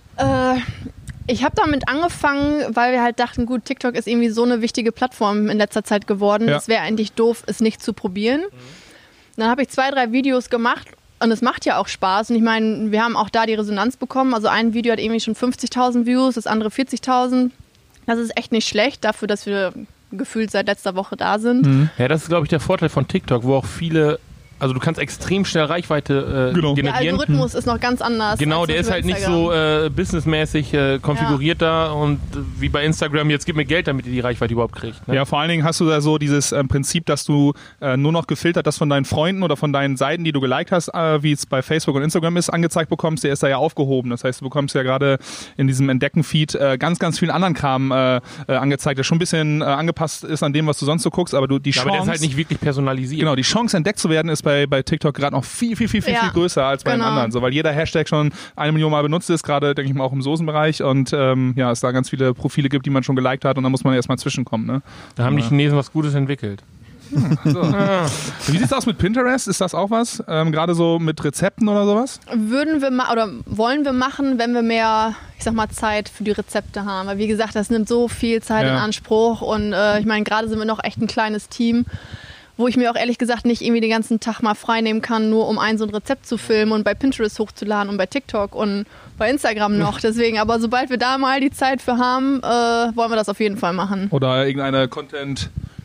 Ich habe damit angefangen, weil wir halt dachten, gut, TikTok ist irgendwie so eine wichtige Plattform in letzter Zeit geworden. Ja. Es wäre eigentlich doof, es nicht zu probieren. Dann habe ich 2-3 Videos gemacht und es macht ja auch Spaß. Und ich meine, wir haben auch da die Resonanz bekommen. Also ein Video hat irgendwie schon 50.000 Views, das andere 40.000. Das ist echt nicht schlecht dafür, dass wir gefühlt seit letzter Woche da sind. Ja, das ist, glaube ich, der Vorteil von TikTok, wo auch viele, also du kannst extrem schnell Reichweite Genau. Der generieren. Algorithmus ist noch ganz anders. Genau, als der ist über halt nicht Instagram. so businessmäßig konfiguriert da und wie bei Instagram, jetzt gib mir Geld, damit ihr die Reichweite überhaupt kriegt. Ne? Ja, vor allen Dingen hast du da so dieses Prinzip, dass du nur noch gefiltert das von deinen Freunden oder von deinen Seiten, die du geliked hast, wie es bei Facebook und Instagram ist, angezeigt bekommst, der ist da ja aufgehoben. Das heißt, du bekommst ja gerade in diesem Entdecken-Feed ganz, ganz viel anderen Kram angezeigt, der schon ein bisschen angepasst ist an dem, was du sonst so guckst, aber die Ja, Chance... aber der ist halt nicht wirklich personalisiert. Genau, die Chance entdeckt zu werden ist bei TikTok gerade noch viel Ja, größer als bei den genau. anderen. So, weil jeder Hashtag schon 1 Million Mal benutzt ist, gerade denke ich mal auch im Soßenbereich und es da ganz viele Profile gibt, die man schon geliked hat und da muss man erstmal zwischenkommen. Ne? Da haben die Chinesen was Gutes entwickelt. So. Wie sieht's aus mit Pinterest? Ist das auch was? Gerade so mit Rezepten oder sowas? Wollen wir machen, wenn wir mehr, ich sag mal, Zeit für die Rezepte haben. Weil wie gesagt, das nimmt so viel Zeit Ja. in Anspruch und ich meine, gerade sind wir noch echt ein kleines Team, wo ich mir auch ehrlich gesagt nicht irgendwie den ganzen Tag mal frei nehmen kann, nur um so ein Rezept zu filmen und bei Pinterest hochzuladen und bei TikTok und bei Instagram noch. Deswegen, aber sobald wir da mal die Zeit für haben, wollen wir das auf jeden Fall machen. Oder irgendeine Content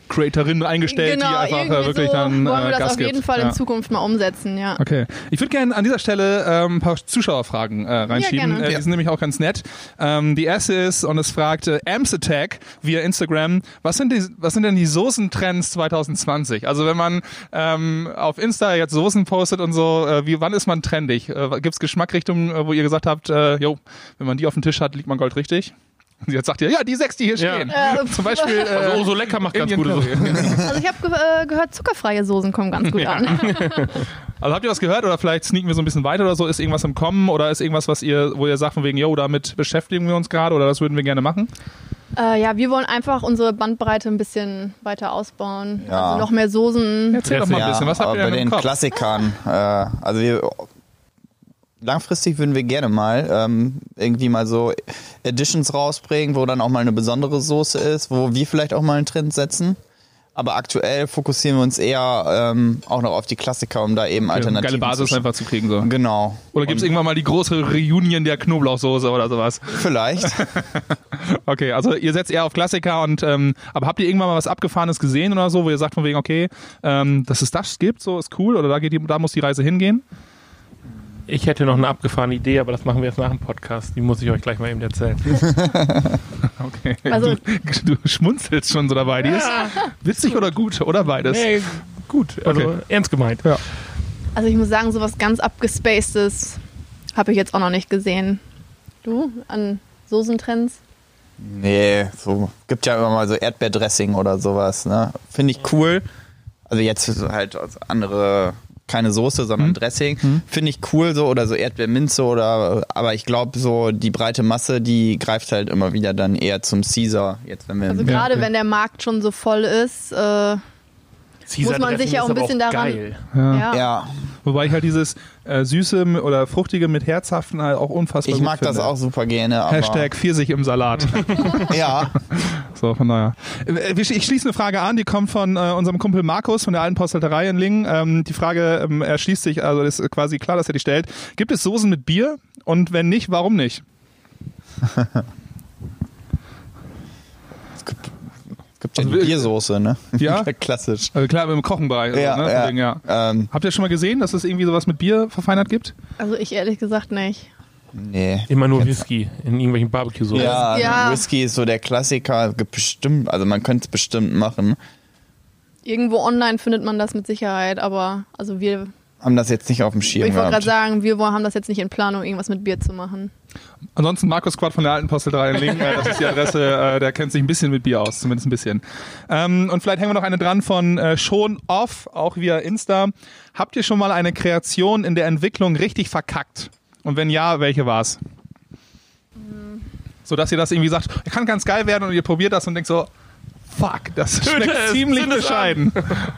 Creatorin eingestellt, genau, die einfach wirklich so dann wollen wir das Gas auf jeden gibt. Fall in Zukunft mal umsetzen, ja. Okay. Ich würde gerne an dieser Stelle ein paar Zuschauerfragen reinschieben. Ja, gerne. Die sind nämlich auch ganz nett. Die erste ist, und es fragt Amps Attack via Instagram, was sind denn die Soßentrends 2020? Also wenn man auf Insta jetzt Soßen postet und so, wann ist man trendig? Gibt es Geschmackrichtungen, wo ihr gesagt habt, wenn man die auf dem Tisch hat, liegt man Gold richtig? Und jetzt sagt ihr, ja, die 6, die hier stehen. Zum Beispiel. Also so lecker macht ganz gute Soßen. Also ich habe gehört, zuckerfreie Soßen kommen ganz gut an. Also habt ihr was gehört oder vielleicht sneaken wir so ein bisschen weiter oder so? Ist irgendwas im Kommen oder ist irgendwas, wo ihr sagt von wegen, damit beschäftigen wir uns gerade oder das würden wir gerne machen? Ja, wir wollen einfach unsere Bandbreite ein bisschen weiter ausbauen. Ja. Also noch mehr Soßen. Erzähl doch mal ein bisschen, was habt ihr denn bei im den Kopf? Klassikern, langfristig würden wir gerne mal irgendwie mal so Editions rausbringen, wo dann auch mal eine besondere Soße ist, wo wir vielleicht auch mal einen Trend setzen. Aber aktuell fokussieren wir uns eher auch noch auf die Klassiker, um da eben Alternativen geile Basis einfach zu kriegen. So. Genau. Oder gibt es irgendwann mal die große Reunion der Knoblauchsoße oder sowas? Vielleicht. Okay, also ihr setzt eher auf Klassiker und aber habt ihr irgendwann mal was Abgefahrenes gesehen oder so, wo ihr sagt von wegen, okay, dass es das gibt, so ist cool oder da muss die Reise hingehen? Ich hätte noch eine abgefahrene Idee, aber das machen wir jetzt nach dem Podcast. Die muss ich euch gleich mal eben erzählen. Okay. Also- Du schmunzelst schon so dabei. Die ist witzig oder gut oder beides? Nee, gut, also Okay. ernst gemeint. Ja. Also ich muss sagen, sowas ganz abgespacedes habe ich jetzt auch noch nicht gesehen. Du, an Soßentrends? Nee, so gibt ja immer mal so Erdbeerdressing oder sowas, ne? Finde ich cool. Also jetzt halt andere, keine Soße, sondern Dressing. Finde ich cool so oder so Erdbeerminze aber ich glaube so die breite Masse, die greift halt immer wieder dann eher zum Caesar. Jetzt wenn wir Also gerade wenn der Markt schon so voll ist, muss man sich ja auch ein bisschen daran... Geil. ja, Wobei ich halt dieses Süße oder Fruchtige mit Herzhaften halt auch unfassbar ich gut mag finde. das auch super gerne. Aber Hashtag Pfirsich im Salat. ja, So, von daher. Ich schließe eine Frage an, die kommt von unserem Kumpel Markus von der alten Postalterei in Lingen. Die Frage erschließt sich, also das ist quasi klar, dass er die stellt. Gibt es Soßen mit Bier? Und wenn nicht, warum nicht? es gibt ja Also, die Biersoße, ne? Ja? Klassisch. Also klar, im Kochenbereich. Ja, also, ne? ja. Von wegen, ja. Habt ihr schon mal gesehen, dass es irgendwie sowas mit Bier verfeinert gibt? Also ich ehrlich gesagt nicht. Nee. Immer nur Whisky in irgendwelchen Barbecue-Soßen. Ja. Whisky ist so der Klassiker. Gibt bestimmt, also man könnte es bestimmt machen. Irgendwo online findet man das mit Sicherheit, aber also wir... Haben das jetzt nicht auf dem Schirm Ich wollte gerade gehabt. sagen, wir haben das jetzt nicht in Planung, irgendwas mit Bier zu machen. Ansonsten Markus Quad von der alten Postalterei in Lingen, das ist die Adresse, der kennt sich ein bisschen mit Bier aus, zumindest ein bisschen. Und vielleicht hängen wir noch eine dran von Schon Off, auch via Insta. Habt ihr schon mal eine Kreation in der Entwicklung richtig verkackt? Und wenn ja, welche war's? So dass ihr das irgendwie sagt, kann ganz geil werden und ihr probiert das und denkt so, fuck, das schmeckt ziemlich bescheiden.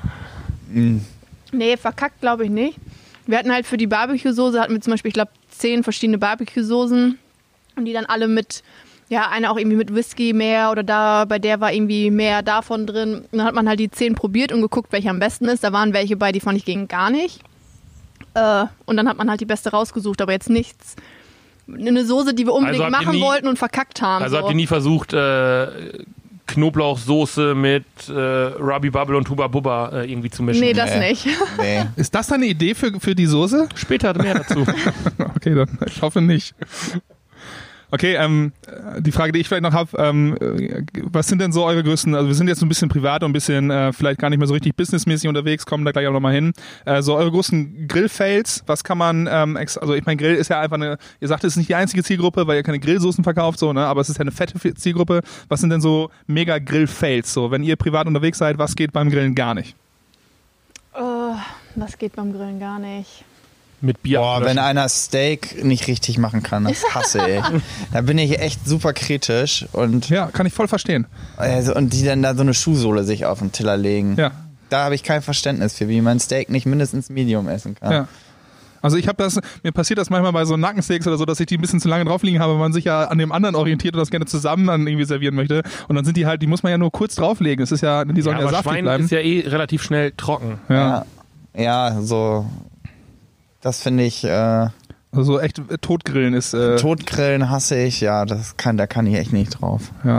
Nee, verkackt glaube ich nicht. Wir hatten halt für die Barbecue-Soße, hatten wir zum Beispiel, ich glaube, 10 verschiedene Barbecue-Soßen und die dann alle mit, ja, eine auch irgendwie mit Whisky mehr oder da, bei der war irgendwie mehr davon drin. Und dann hat man halt die 10 probiert und geguckt, welche am besten ist. Da waren welche bei, die fand ich gegen gar nicht. Und dann hat man halt die beste rausgesucht, aber jetzt nichts. Eine Soße, die wir unbedingt Also habt ihr machen nie- wollten und verkackt haben. Also so. habt ihr nie versucht, Knoblauchsoße mit Ruby Bubble und Huba Bubba irgendwie zu mischen? Nee, das Nee. nicht. Nee. Ist das deine Idee für die Soße? Später mehr dazu. Okay, dann ich hoffe nicht. Okay, die Frage, die ich vielleicht noch habe, was sind denn so eure größten, also wir sind jetzt so ein bisschen privat und ein bisschen vielleicht gar nicht mehr so richtig businessmäßig unterwegs, kommen da gleich auch nochmal hin. So eure größten Grill-Fails, was kann man, also ich meine, Grill ist ja einfach eine, ihr sagt, es ist nicht die einzige Zielgruppe, weil ihr keine Grillsoßen verkauft, so, ne, aber es ist ja eine fette Zielgruppe. Was sind denn so mega Grill-Fails, so, wenn ihr privat unterwegs seid, was geht beim Grillen gar nicht? Oh, das geht beim Grillen gar nicht. Mit Bier. Boah, ablöschen. wenn einer Steak nicht richtig machen kann, das hasse ich. Da bin ich echt super kritisch und Ja, kann ich voll verstehen. die dann da so eine Schuhsohle sich auf den Teller legen. Ja. Da habe ich kein Verständnis für, wie man Steak nicht mindestens Medium essen kann. Ja. Also mir passiert das manchmal bei so Nackensteaks oder so, dass ich die ein bisschen zu lange drauf liegen habe, weil man sich ja an dem anderen orientiert und das gerne zusammen dann irgendwie servieren möchte. Und dann sind die halt, die muss man ja nur kurz drauflegen. Es ist ja, die sollen ja, aber saftig Schwein bleiben. ist ja relativ schnell trocken. Ja. Ja, so. Das finde ich. Also so echt Totgrillen ist. Totgrillen hasse ich, ja, da kann ich echt nicht drauf. Ja.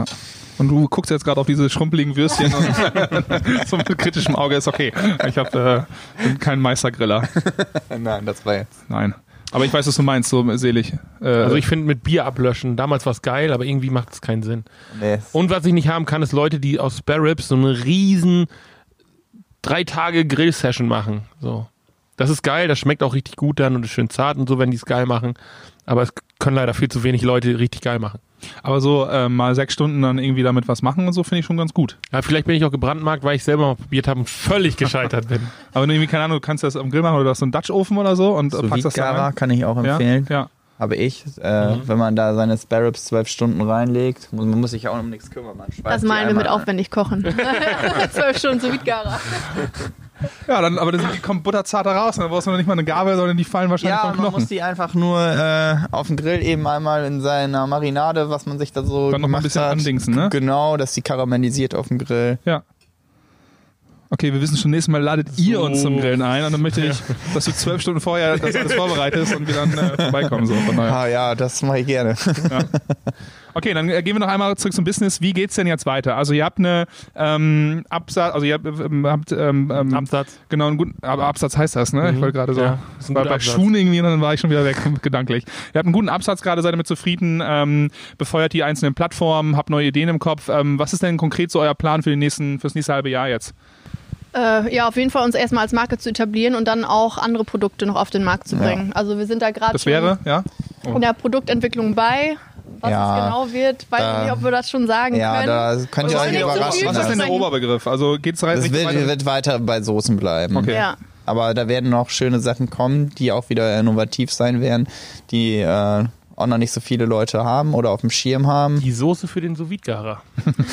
Und du guckst jetzt gerade auf diese schrumpeligen Würstchen und so mit kritischem Auge ist okay. Ich bin kein Meistergriller. Nein, das war jetzt. Nein. Aber ich weiß, was du meinst, so selig. Also ich finde mit Bier ablöschen, damals war es geil, aber irgendwie macht es keinen Sinn. Nee. Und was ich nicht haben kann, ist Leute, die aus Spare Ribs so eine riesen 3 Tage Grill-Session machen. So. Das ist geil, das schmeckt auch richtig gut dann und ist schön zart und so, wenn die es geil machen. Aber es können leider viel zu wenig Leute richtig geil machen. Aber so mal 6 Stunden dann irgendwie damit was machen und so finde ich schon ganz gut. Ja, vielleicht bin ich auch gebrandmarkt, weil ich selber mal probiert habe und völlig gescheitert bin. Aber wenn du irgendwie, keine Ahnung, du kannst das am Grill machen oder du hast so einen Dutch-Ofen oder so und packst das da Gara rein. kann ich auch empfehlen. Ja. Habe ich. Wenn man da seine Spare Ribs 12 Stunden reinlegt, man muss sich ja auch um nichts kümmern. Man schweißt Das die meinen wir mit einmal aufwendig kochen. 12 Stunden sous vide Gara. Ja, aber die kommt butterzart da raus. Dann brauchst du noch nicht mal eine Gabel, sondern die fallen wahrscheinlich Ja, vom man Knochen. muss die einfach nur auf dem Grill eben einmal in seiner Marinade, was man sich da so Dann noch mal ein gemacht bisschen hat. andingsen, ne? Genau, dass die karamellisiert auf dem Grill. Ja. Okay, wir wissen schon, nächstes Mal ladet ihr So. uns zum Grillen ein und dann möchte ich, dass du 12 Stunden vorher das alles vorbereitest und wir dann vorbeikommen. So. Von daher. Ah ja, das mache ich gerne. Okay, dann gehen wir noch einmal zurück zum Business. Wie geht's denn jetzt weiter? Also ihr habt eine Absatz, also ihr habt Absatz. genau einen guten, aber Absatz heißt das, ne? Ich wollte gerade so, Ja, ist ein war guter bei Absatz. Schuhen irgendwie und dann war ich schon wieder weg, gedanklich. Ihr habt einen guten Absatz gerade, seid damit zufrieden, befeuert die einzelnen Plattformen, habt neue Ideen im Kopf. Was ist denn konkret so euer Plan fürs nächste halbe Jahr jetzt? Ja, auf jeden Fall uns erstmal als Marke zu etablieren und dann auch andere Produkte noch auf den Markt zu bringen. Also wir sind da gerade Das schon wäre, ja? in der Produktentwicklung bei. Was Ja, es genau wird, weiß ich nicht, ob wir das schon sagen Ja, können. da könnt ihr Was euch ist denn überraschen so viel? Was ist denn der Ja. Oberbegriff? Also geht's rein? Das wird weiter bei Soßen bleiben. Okay. Ja. Aber da werden noch schöne Sachen kommen, die auch wieder innovativ sein werden, die auch noch nicht so viele Leute haben oder auf dem Schirm haben. Die Soße für den sous vide Gara.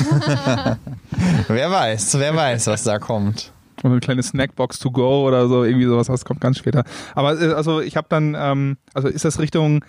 Wer weiß, was da kommt. Oder eine kleine Snackbox to go oder so, irgendwie sowas, das kommt ganz später. Aber also ich habe dann, also ist das Richtung,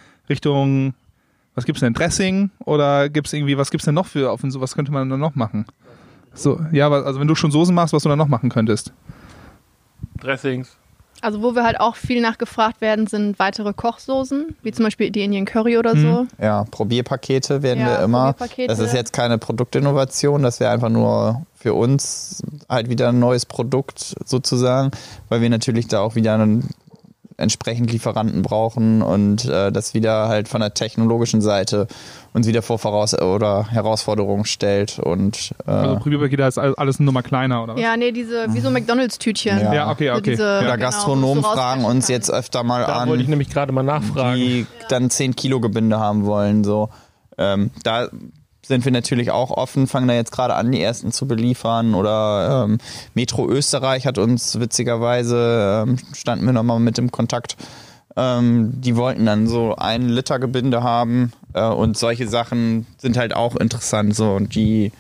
was gibt's denn, Dressing oder was gibt's denn noch für was könnte man dann noch machen? So, ja, also wenn du schon Soßen machst, was du dann noch machen könntest. Dressings. Also wo wir halt auch viel nachgefragt werden, sind weitere Kochsoßen, wie zum Beispiel die Indian Curry oder so. Ja, Probierpakete werden Ja, wir immer. Probierpakete. Das ist jetzt keine Produktinnovation, das wäre einfach nur für uns halt wieder ein neues Produkt sozusagen, weil wir natürlich da auch wieder entsprechend Lieferanten brauchen und das wieder halt von der technologischen Seite uns wieder vor Herausforderungen stellt. Und Also Probierpakete ist alles eine Nummer kleiner oder was? Ja, nee, wie so McDonalds-Tütchen. Ja. Ja, okay. Diese, oder Gastronomen wo du fragen uns rauspressen jetzt öfter mal Da an, wollte ich nämlich gerade mal nachfragen. die dann 10 Kilo Gebinde haben wollen. So. Da sind wir natürlich auch offen, fangen da jetzt gerade an, die ersten zu beliefern. Oder Metro Österreich hat uns witzigerweise, standen wir nochmal mit im Kontakt, die wollten dann so 1 Liter Gebinde haben und solche Sachen sind halt auch interessant so und die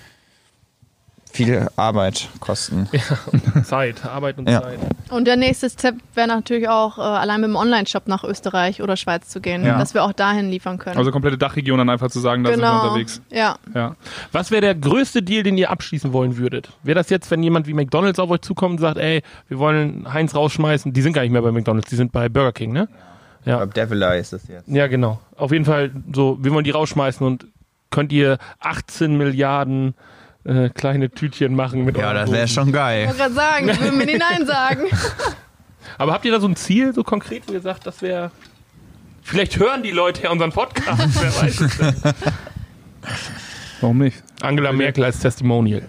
viel Arbeit kosten. Zeit, Arbeit und Ja. Zeit. Und der nächste Step wäre natürlich auch, allein mit dem Online-Shop nach Österreich oder Schweiz zu gehen, Ja. dass wir auch dahin liefern können. Also komplette Dachregion dann einfach zu sagen, da sind wir unterwegs. Ja. Ja. Was wäre der größte Deal, den ihr abschließen wollen würdet? Wäre das jetzt, wenn jemand wie McDonald's auf euch zukommt und sagt, ey, wir wollen Heinz rausschmeißen? Die sind gar nicht mehr bei McDonald's, die sind bei Burger King, ne? Ich glaube, Devilai ist es jetzt. Ja, genau. Auf jeden Fall so, wir wollen die rausschmeißen und könnt ihr 18 Milliarden kleine Tütchen machen mit Ja, euren das wäre Soßen. Ich schon geil. wollte gerade sagen, ich will mir nicht Nein sagen. Aber habt ihr da so ein Ziel, so konkret, wo ihr sagt, das wäre... Vielleicht hören die Leute ja unseren Podcast, wer weiß es denn. Warum nicht? Angela Merkel als Testimonial.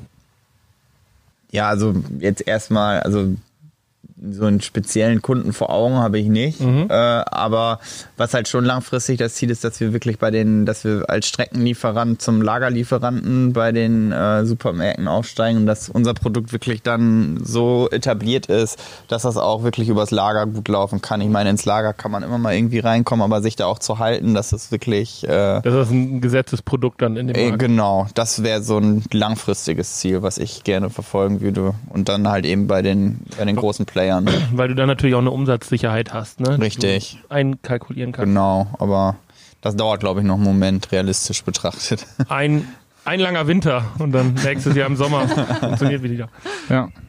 Ja, also jetzt erstmal, also so einen speziellen Kunden vor Augen habe ich nicht. Aber was halt schon langfristig das Ziel ist, dass wir wirklich dass wir als Streckenlieferant zum Lagerlieferanten bei den Supermärkten aufsteigen und dass unser Produkt wirklich dann so etabliert ist, dass das auch wirklich übers Lager gut laufen kann. Ich meine, ins Lager kann man immer mal irgendwie reinkommen, aber sich da auch zu halten, dass es wirklich Das ist ein gesetztes Produkt dann in dem Markt. genau, das wäre so ein langfristiges Ziel, was ich gerne verfolgen würde. Und dann halt eben bei den großen Playern. Weil du dann natürlich auch eine Umsatzsicherheit hast, ne? die Richtig. du einkalkulieren kannst. Genau, aber das dauert, glaube ich, noch einen Moment, realistisch betrachtet. Ein langer Winter und dann nächstes Jahr im Sommer funktioniert wieder. Ja.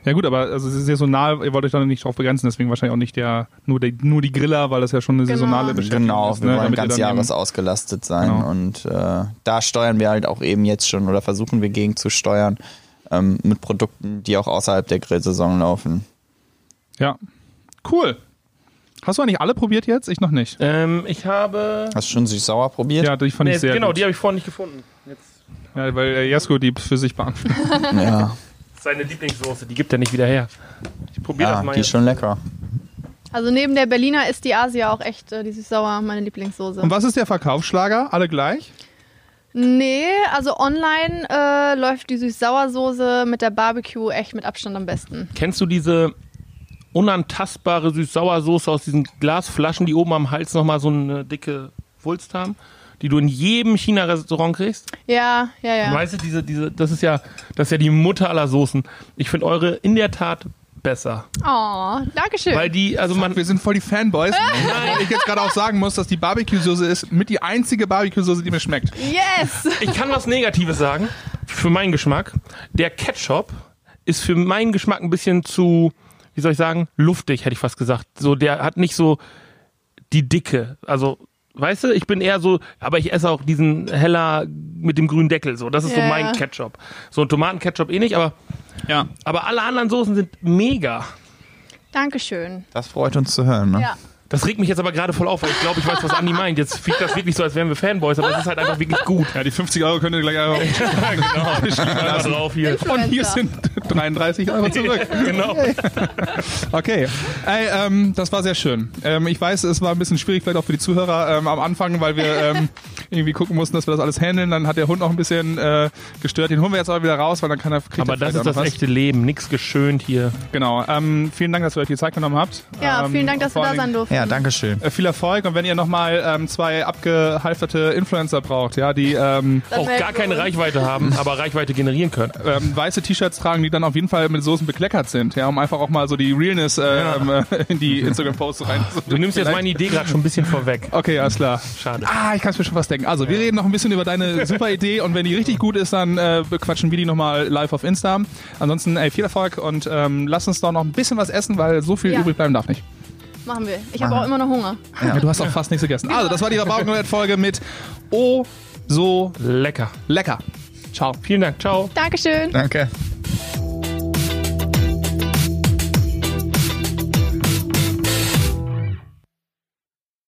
Ja gut, aber also saisonal, ihr wollt euch da nicht drauf begrenzen, deswegen wahrscheinlich auch nicht nur die Griller, weil das ja schon eine saisonale Beschäftigung ist. Genau, wir wollen ganz Jahres ausgelastet sein und da steuern wir halt auch eben jetzt schon oder versuchen wir gegen zu steuern mit Produkten, die auch außerhalb der Grillsaison laufen. Ja, cool. Hast du eigentlich alle probiert jetzt? Ich noch nicht. Ich habe... Hast du schon süß-sauer probiert? Ja, die fand ich sehr gut. Die habe ich vorhin nicht gefunden. Jetzt. Ja, weil Jesko die für sich beantwortet. Ja. Seine Lieblingssoße, die gibt er nicht wieder her. Ich probiere das mal. Die ist schon lecker. Also neben der Berliner ist die Asia auch echt, die süß-sauer, meine Lieblingssoße. Und was ist der Verkaufsschlager? Alle gleich? Nee, also online läuft die Süß-Sauer-Soße mit der Barbecue echt mit Abstand am besten. Kennst du diese unantastbare Süß-Sauer-Soße aus diesen Glasflaschen, die oben am Hals nochmal so eine dicke Wulst haben? Die du in jedem China-Restaurant kriegst? Ja. Weißt du, das ist ja die Mutter aller Soßen. Ich finde eure in der Tat besser. Oh, dankeschön. Weil wir sind voll die Fanboys. Weil ich jetzt gerade auch sagen muss, dass die Barbecue-Soße ist mit die einzige Barbecue-Soße, die mir schmeckt. Yes! Ich kann was Negatives sagen, für meinen Geschmack. Der Ketchup ist für meinen Geschmack ein bisschen zu, wie soll ich sagen, luftig, hätte ich fast gesagt. So, der hat nicht so die Dicke, also weißt du, ich bin eher so, aber ich esse auch diesen heller mit dem grünen Deckel, so. Das ist so mein Ketchup. So ein Tomatenketchup eh nicht, aber alle anderen Soßen sind mega. Dankeschön. Das freut uns zu hören, ne? Ja. Das regt mich jetzt aber gerade voll auf, weil ich glaube, ich weiß, was Andi meint. Jetzt fliegt das wirklich so, als wären wir Fanboys, aber es ist halt einfach wirklich gut. Ja, die 50 € könnt ihr gleich einfach drauf hier. Und hier sind 33 € zurück. Genau. Okay. Ey, das war sehr schön. Ich weiß, es war ein bisschen schwierig, vielleicht auch für die Zuhörer am Anfang, weil wir irgendwie gucken mussten, dass wir das alles handeln. Dann hat der Hund noch ein bisschen gestört. Den holen wir jetzt aber wieder raus, weil dann kann er... Aber das ist das echte Leben. Nix geschönt hier. Genau. Vielen Dank, dass ihr euch die Zeit genommen habt. Ja, vielen Dank, dass wir da sein durften. Ja, danke schön. Viel Erfolg und wenn ihr nochmal 2 abgehalfterte Influencer braucht, ja, die auch gar keine Reichweite haben, aber Reichweite generieren können. Weiße T-Shirts tragen, die dann auf jeden Fall mit Soßen bekleckert sind, ja, um einfach auch mal so die Realness in die Instagram-Posts rein. Du nimmst jetzt meine Idee gerade schon ein bisschen vorweg. Okay, alles klar. Schade. Ich kann es mir schon fast denken. Also, wir reden noch ein bisschen über deine super Idee und wenn die richtig gut ist, dann bequatschen wir die nochmal live auf Insta. Ansonsten, viel Erfolg und lass uns doch noch ein bisschen was essen, weil so viel übrig bleiben darf nicht. Machen wir. Ich habe auch immer noch Hunger. Ja, du hast auch fast nichts gegessen. Also, das war die Rabauken-Folge mit Oh, so lecker. Lecker. Ciao. Vielen Dank. Ciao. Dankeschön. Danke.